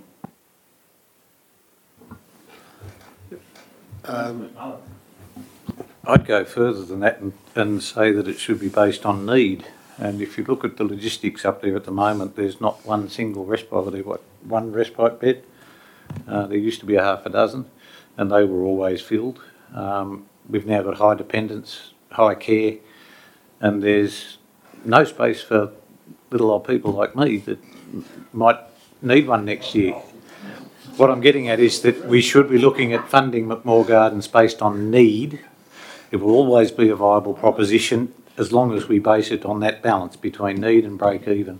Um, I'd go further than that and, and say that it should be based on need. And if you look at the logistics up there at the moment, there's not one single respite, there what one respite bed. Uh, there used to be a half a dozen, and they were always filled. Um, we've now got high dependence, high care, and there's no space for little old people like me that might need one next year. What I'm getting at is that we should be looking at funding McMorr Gardens based on need. It will always be a viable proposition as long as we base it on that balance between need and break even.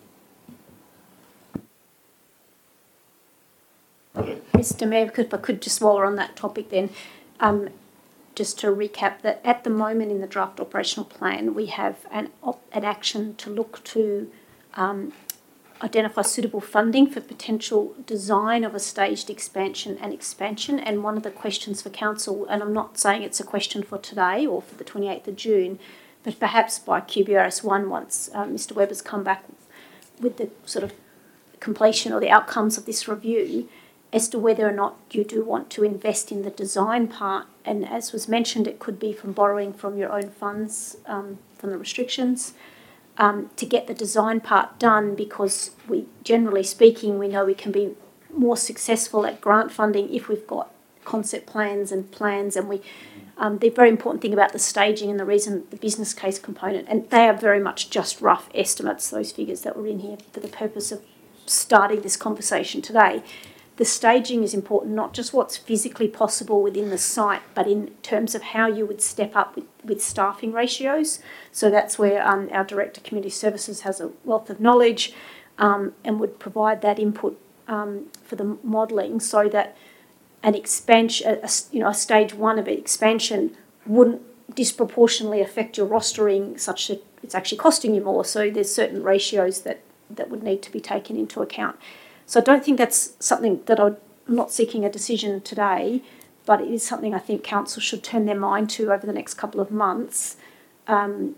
Mister Mayor, if I could just, while we're on that topic then, um, just to recap that at the moment in the draft operational plan, we have an, op- an action to look to um, identify suitable funding for potential design of a staged expansion and expansion. And one of the questions for council, and I'm not saying it's a question for today or for the twenty-eighth of June, but perhaps by Q B R S one once uh, Mister Webb has come back with the sort of completion or the outcomes of this review, as to whether or not you do want to invest in the design part. And as was mentioned, it could be from borrowing from your own funds, um, from the restrictions, um, to get the design part done, because we, generally speaking, we know we can be more successful at grant funding if we've got concept plans and plans, and we um, the very important thing about the staging and the reason the business case component, and they are very much just rough estimates, those figures that were in here for the purpose of starting this conversation today. The staging is important, not just what's physically possible within the site, but in terms of how you would step up with, with staffing ratios. So that's where um, our Director of Community Services has a wealth of knowledge um, and would provide that input um, for the modelling, so that an expansion, a, a, you know, a stage one of expansion wouldn't disproportionately affect your rostering such that it's actually costing you more. So there's certain ratios that, that would need to be taken into account. So I don't think that's something that I'm not seeking a decision today, but it is something I think council should turn their mind to over the next couple of months, um,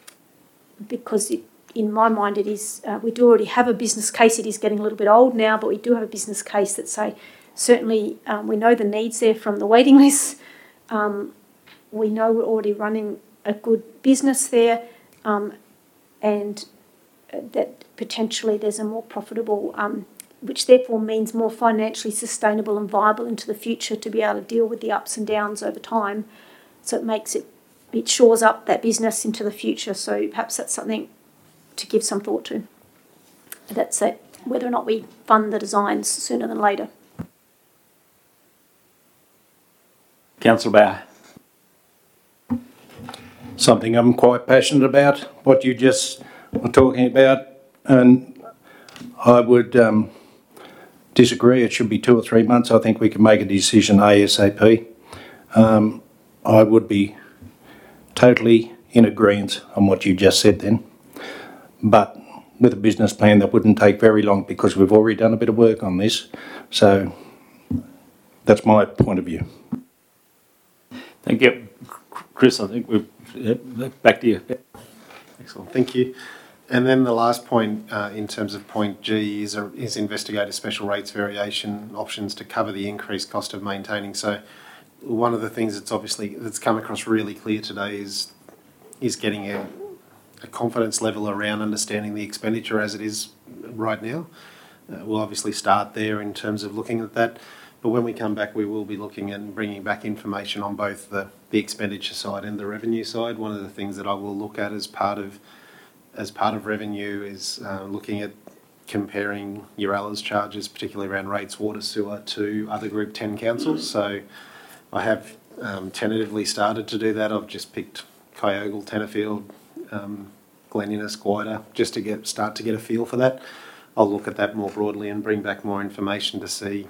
because it, in my mind it is, uh, we do already have a business case. It is getting a little bit old now, but we do have a business case that say, certainly um, we know the needs there from the waiting list. Um, we know we're already running a good business there, um, and that potentially there's a more profitable, um, which therefore means more financially sustainable and viable into the future to be able to deal with the ups and downs over time. So it makes it, it shores up that business into the future. So perhaps that's something to give some thought to. That's it, whether or not we fund the designs sooner than later. Councillor Bauer. Something I'm quite passionate about, what you just were talking about, and I would um, disagree. It should be two or three months. I think we can make a decision ASAP. Um, I would be totally in agreement on what you just said then, but with a business plan that wouldn't take very long, because we've already done a bit of work on this. So that's my point of view. Thank you. Chris, I think we're back to you. Excellent, thank you. And then the last point uh, in terms of point G is, a, is investigate a special rates variation options to cover the increased cost of maintaining. So one of the things that's obviously that's come across really clear today is is getting a, a confidence level around understanding the expenditure as it is right now. Uh, we'll obviously start there in terms of looking at that. But when we come back, we will be looking at bringing back information on both the, the expenditure side and the revenue side. One of the things that I will look at as part of as part of revenue is uh, looking at comparing Urala's charges, particularly around rates, water, sewer, to other Group ten councils. So I have um, tentatively started to do that. I've just picked Kyogle, Tenterfield, um, Glen Innes, Gwydir, just to get start to get a feel for that. I'll look at that more broadly and bring back more information to see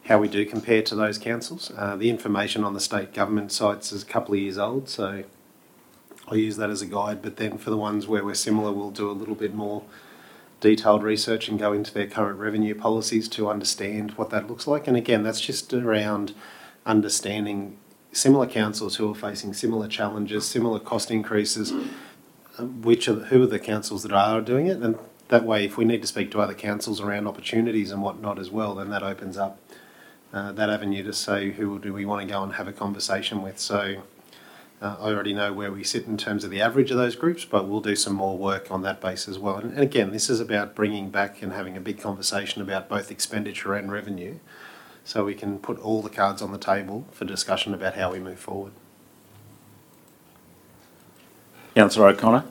how we do compare to those councils. Uh, the information on the state government sites is a couple of years old, so I'll use that as a guide, but then for the ones where we're similar, we'll do a little bit more detailed research and go into their current revenue policies to understand what that looks like. And again, that's just around understanding similar councils who are facing similar challenges, similar cost increases, which are, who are the councils that are doing it. And that way, if we need to speak to other councils around opportunities and whatnot as well, then that opens up uh, that avenue to say who do we want to go and have a conversation with. So uh, I already know where we sit in terms of the average of those groups, but we'll do some more work on that base as well. And, and again, this is about bringing back and having a big conversation about both expenditure and revenue, so we can put all the cards on the table for discussion about how we move forward. Councillor O'Connor.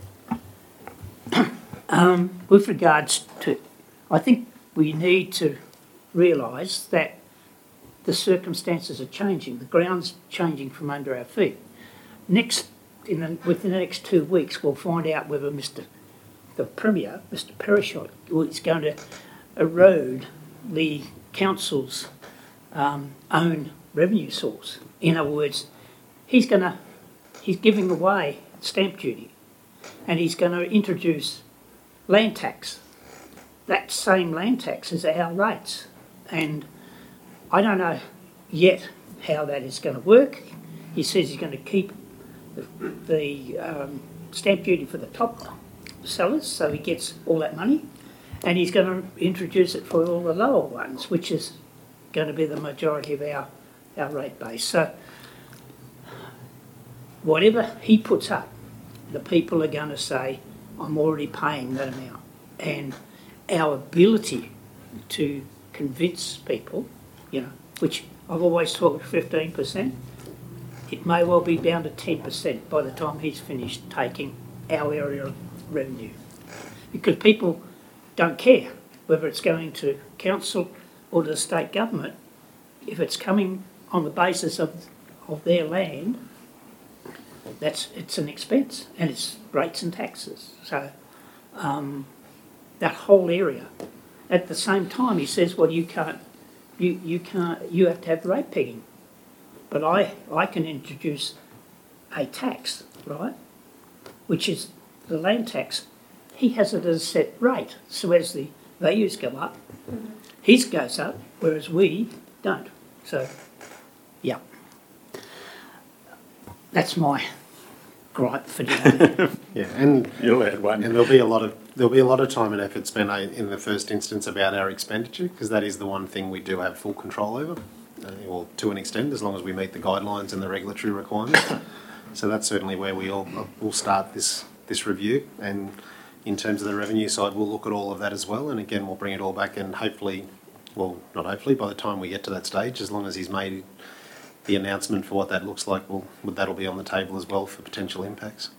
Um, with regards to, I think we need to realise that the circumstances are changing. The ground's changing from under our feet. Next, in the, within the next two weeks, we'll find out whether Mister the Premier, Mister Perisshot, is going to erode the council's um, own revenue source. In other words, he's going to, he's giving away stamp duty, and he's going to introduce land tax. That same land tax is our rates, and I don't know yet how that is going to work. He says he's going to keep the, the um, stamp duty for the top sellers, so he gets all that money, and he's going to introduce it for all the lower ones, which is going to be the majority of our, our rate base. So whatever he puts up, the people are going to say, I'm already paying that amount. And our ability to convince people, you know, which I've always talked fifteen percent, it may well be down to ten percent by the time he's finished taking our area of revenue. Because people don't care whether it's going to council or to the state government. If it's coming on the basis of, of their land, that's it's an expense, and it's rates and taxes. So um, that whole area. At the same time, he says, well, you can't, you, you can't, you have to have rate pegging. But I, I can introduce a tax, right, which is the land tax. He has it as a set rate. So as the values go up, his goes up, whereas we don't. So, yeah. That's my gripe for today. Yeah, and You'll add one. and there'll be a lot of there'll be a lot of time and effort spent uh, in the first instance about our expenditure, because that is the one thing we do have full control over, uh, or to an extent, as long as we meet the guidelines and the regulatory requirements. So that's certainly where we all will start this this review. And in terms of the revenue side, we'll look at all of that as well. And again, we'll bring it all back, and hopefully, well, not hopefully, by the time we get to that stage, as long as he's made the announcement for what that looks like, will that'll be on the table as well for potential impacts.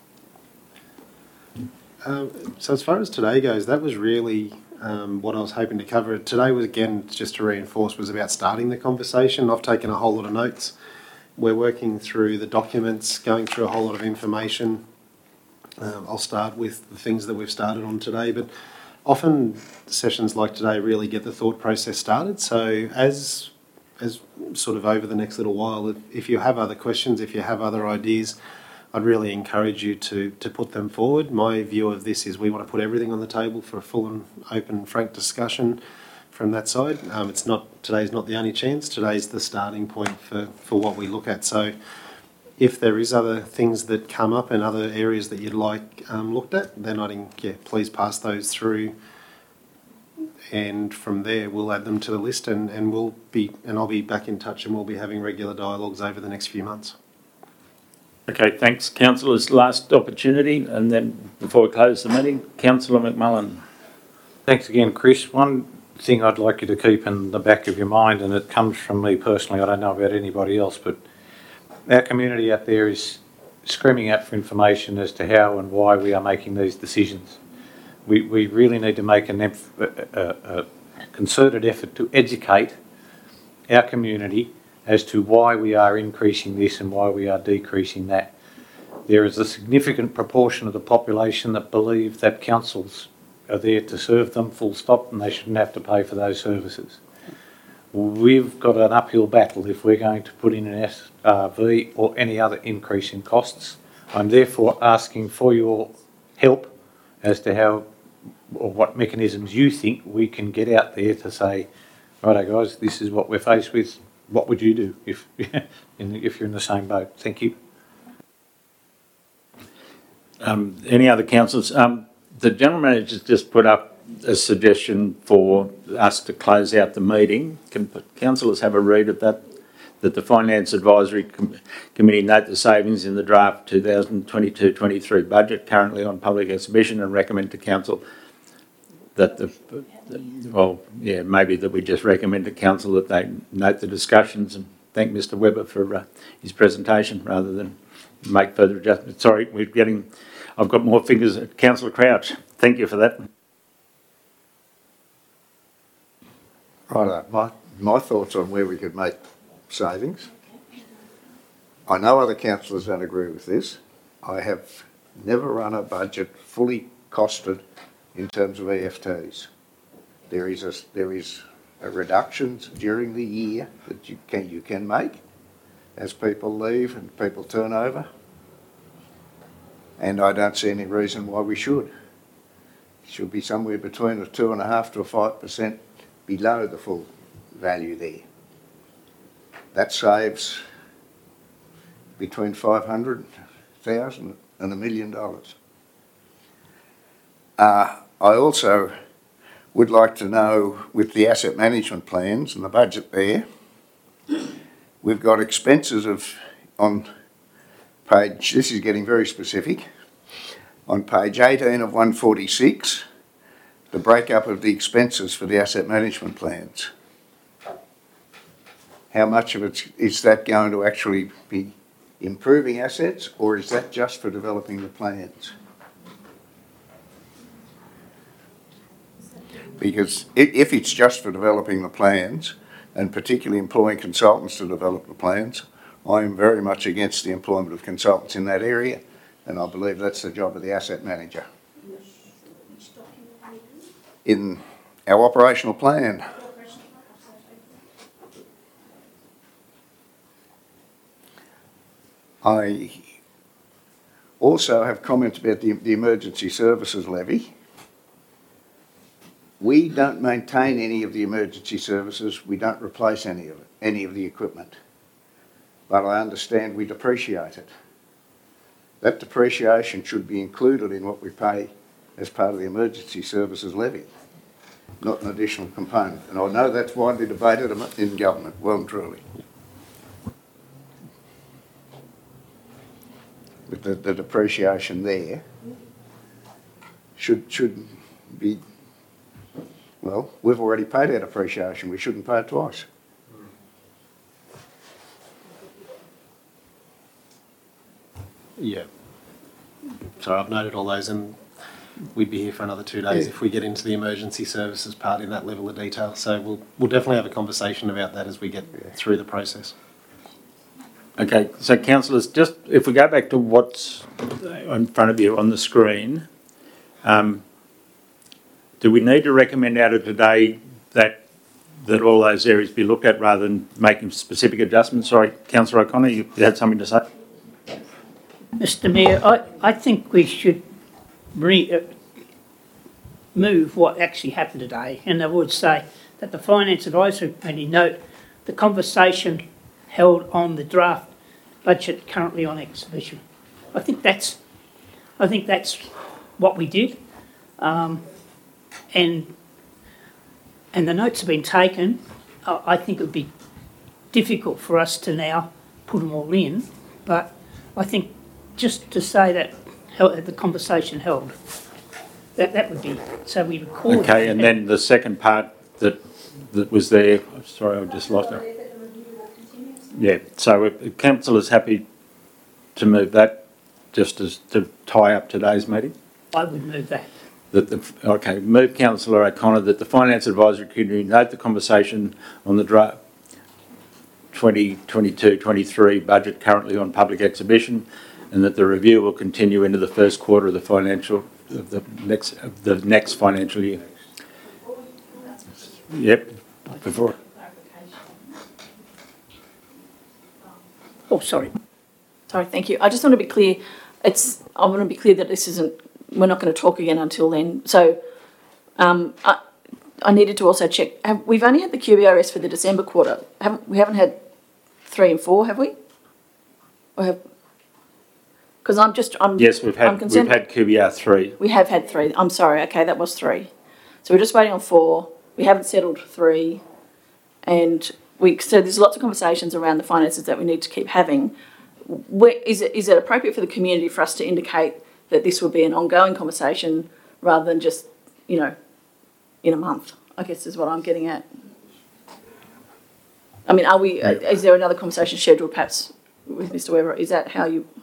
Um, so as far as today goes, that was really um, what I was hoping to cover. Today was, again, just to reinforce, was about starting the conversation. I've taken a whole lot of notes. We're working through the documents, going through a whole lot of information. Um, I'll start with the things that we've started on today, but often sessions like today really get the thought process started. So as as sort of over the next little while, if, if you have other questions, if you have other ideas, I'd really encourage you to to put them forward. My view of this is we want to put everything on the table for a full and open, frank discussion from that side. Um, it's not today's not the only chance. Today's the starting point for, for what we look at. So if there is other things that come up and other areas that you'd like um, looked at, then I'd yeah, please pass those through. And from there, we'll add them to the list, and, and we'll be and I'll be back in touch, and we'll be having regular dialogues over the next few months. Okay, thanks, councillors. Last opportunity, and then before we close the meeting, Councillor McMullen. Thanks again, Chris. One thing I'd like you to keep in the back of your mind, and it comes from me personally, I don't know about anybody else, but our community out there is screaming out for information as to how and why we are making these decisions. We, we really need to make an, a, a, a concerted effort to educate our community as to why we are increasing this and why we are decreasing that. There is a significant proportion of the population that believe that councils are there to serve them full stop, and they shouldn't have to pay for those services. we've got an uphill battle if we're going to put in an S R V or any other increase in costs. I'm therefore asking for your help as to how or what mechanisms you think we can get out there to say, righto guys, this is what we're faced with. What would you do if, if you're in the same boat? Thank you. Um, any other councillors? Um, the General Manager's just put up a suggestion for us to close out the meeting. Can councillors have a read of that? That the Finance Advisory Com- Committee note the savings in the draft two thousand twenty-two twenty-three budget currently on public exhibition and recommend to Council that the, well, yeah, maybe that we just recommend to Council that they note the discussions and thank Mister Webber for uh, his presentation rather than make further adjustments. Sorry, we're getting, I've got more fingers at Councillor Crouch. Thank you for that. Righto, my, my thoughts on where we could make savings. I know other councillors don't agree with this. I have never run a budget fully costed in terms of E F Ts. There is a, there is a reductions during the year that you can, you can make as people leave and people turn over. And I don't see any reason why we should. It should be somewhere between a two and a half to a five percent below the full value there. That saves between five hundred thousand and a million dollars. Uh, I also would like to know, with the asset management plans and the budget there, we've got expenses of, on page, this is getting very specific, on page eighteen of one forty-six, the breakup of the expenses for the asset management plans. How much of it is that going to actually be improving assets, or is that just for developing the plans? Because if it's just for developing the plans, and particularly employing consultants to develop the plans, I am very much against the employment of consultants in that area, and I believe that's the job of the asset manager. In our operational plan. I also have comments about the, the emergency services levy. We don't maintain any of the emergency services. We don't replace any of it, any of the equipment. But I understand we depreciate it. That depreciation should be included in what we pay as part of the emergency services levy, not an additional component. And I know that's widely debated in government, well and truly. But the, the depreciation there should should be, well, we've already paid our depreciation. We shouldn't pay it twice. Yeah. So I've noted all those, and we'd be here for another two days yeah. if we get into the emergency services part in that level of detail. So we'll we'll definitely have a conversation about that as we get yeah. through the process. Okay, so councillors, just if we go back to what's in front of you on the screen, um, do we need to recommend out of today that that all those areas be looked at rather than making specific adjustments? Sorry, Councillor O'Connor, you had something to say? Mister Mayor, I, I think we should re, uh, move what actually happened today, and I would say that the Finance Advisory Committee note the conversation held on the draft budget currently on exhibition. I think that's, I think that's what we did, um, and and the notes have been taken. Uh, I think it would be difficult for us to now put them all in, but I think just to say that the conversation held, that that would be so we record. Okay, and then the second part that that was there. Sorry, I just lost it. Yeah, so if council is happy to move that, just as to tie up today's meeting. I would move that. That the, okay, move Councillor O'Connor that the Finance Advisory Committee note the conversation on the draft twenty twenty-two twenty-three budget currently on public exhibition, and that the review will continue into the first quarter of the financial of the next of the next financial year. Yep, before. Oh, sorry. Sorry, thank you. I just want to be clear. It's, I want to be clear that this isn't, we're not going to talk again until then. So um, I, I needed to also check, have, we've only had the Q B R S for the December quarter. Haven't, we haven't had three and four, have we? Or have, because I'm just, I'm Yes, we've I'm had, we've concerned- had Q B R three. We have had three. I'm sorry. Okay, that was three. So we're just waiting on four. We haven't settled three. And we, so there's lots of conversations around the finances that we need to keep having. Where, is it, is it appropriate for the community for us to indicate that this will be an ongoing conversation rather than just, you know, in a month, I guess is what I'm getting at. I mean, are we, Yeah. is there another conversation scheduled perhaps with Mister Webber? Is that how you...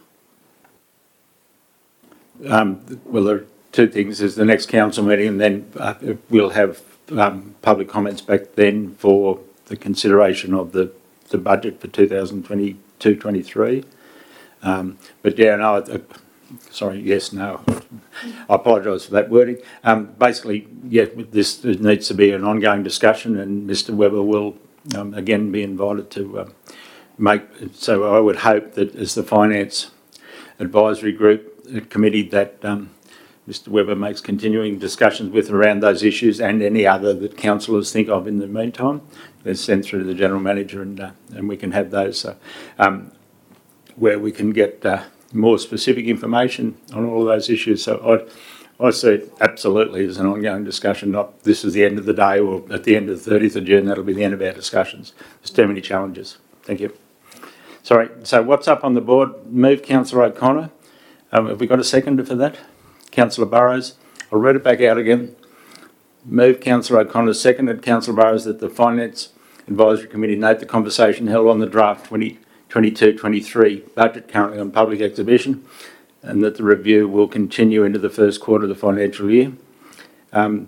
Um, well, there are two things. There's the next council meeting, and then uh, we'll have um, public comments back then for the consideration of the, the budget for two thousand twenty-two twenty-three. Um, but yeah, no, uh, sorry, yes, no. I apologise for that wording. Um, basically, yeah, this there needs to be an ongoing discussion, and Mister Webber will um, again be invited to um, make. So I would hope that as the Finance Advisory Group committee that um, Mister Webber makes continuing discussions with around those issues and any other that councillors think of in the meantime. They're sent through to the General Manager and uh, and we can have those uh, um, where we can get uh, more specific information on all of those issues. So I, I see it absolutely as an ongoing discussion, not this is the end of the day or at the end of the thirtieth of June, that'll be the end of our discussions. There's too many challenges. Thank you. Sorry, so what's up on the board? Move Councillor O'Connor. Um, have we got a seconder for that? Councillor Burrows. I'll read it back out again. Move Councillor O'Connor, seconded Councillor Burrows that the Finance Advisory Committee note the conversation held on the draft twenty twenty-two twenty-three budget currently on public exhibition and that the review will continue into the first quarter of the financial year. Um,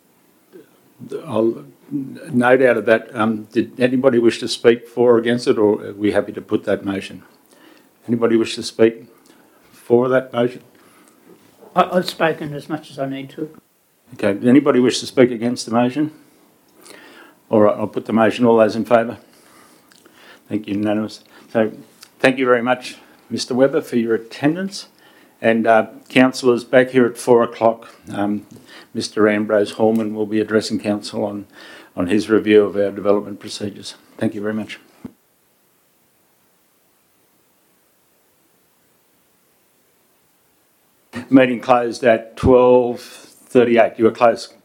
I'll note out of that, um, did anybody wish to speak for or against it, or are we happy to put that motion? Anybody wish to speak for that motion? I, I've spoken as much as I need to. Okay, does anybody wish to speak against the motion? All right, I'll put the motion. All those in favour? Thank you, unanimous. So thank you very much, Mister Webber, for your attendance. And uh, councillors, back here at four o'clock, um, Mister Ambrose Hallman will be addressing council on, on his review of our development procedures. Thank you very much. Meeting closed at twelve thirty-eight. You were close,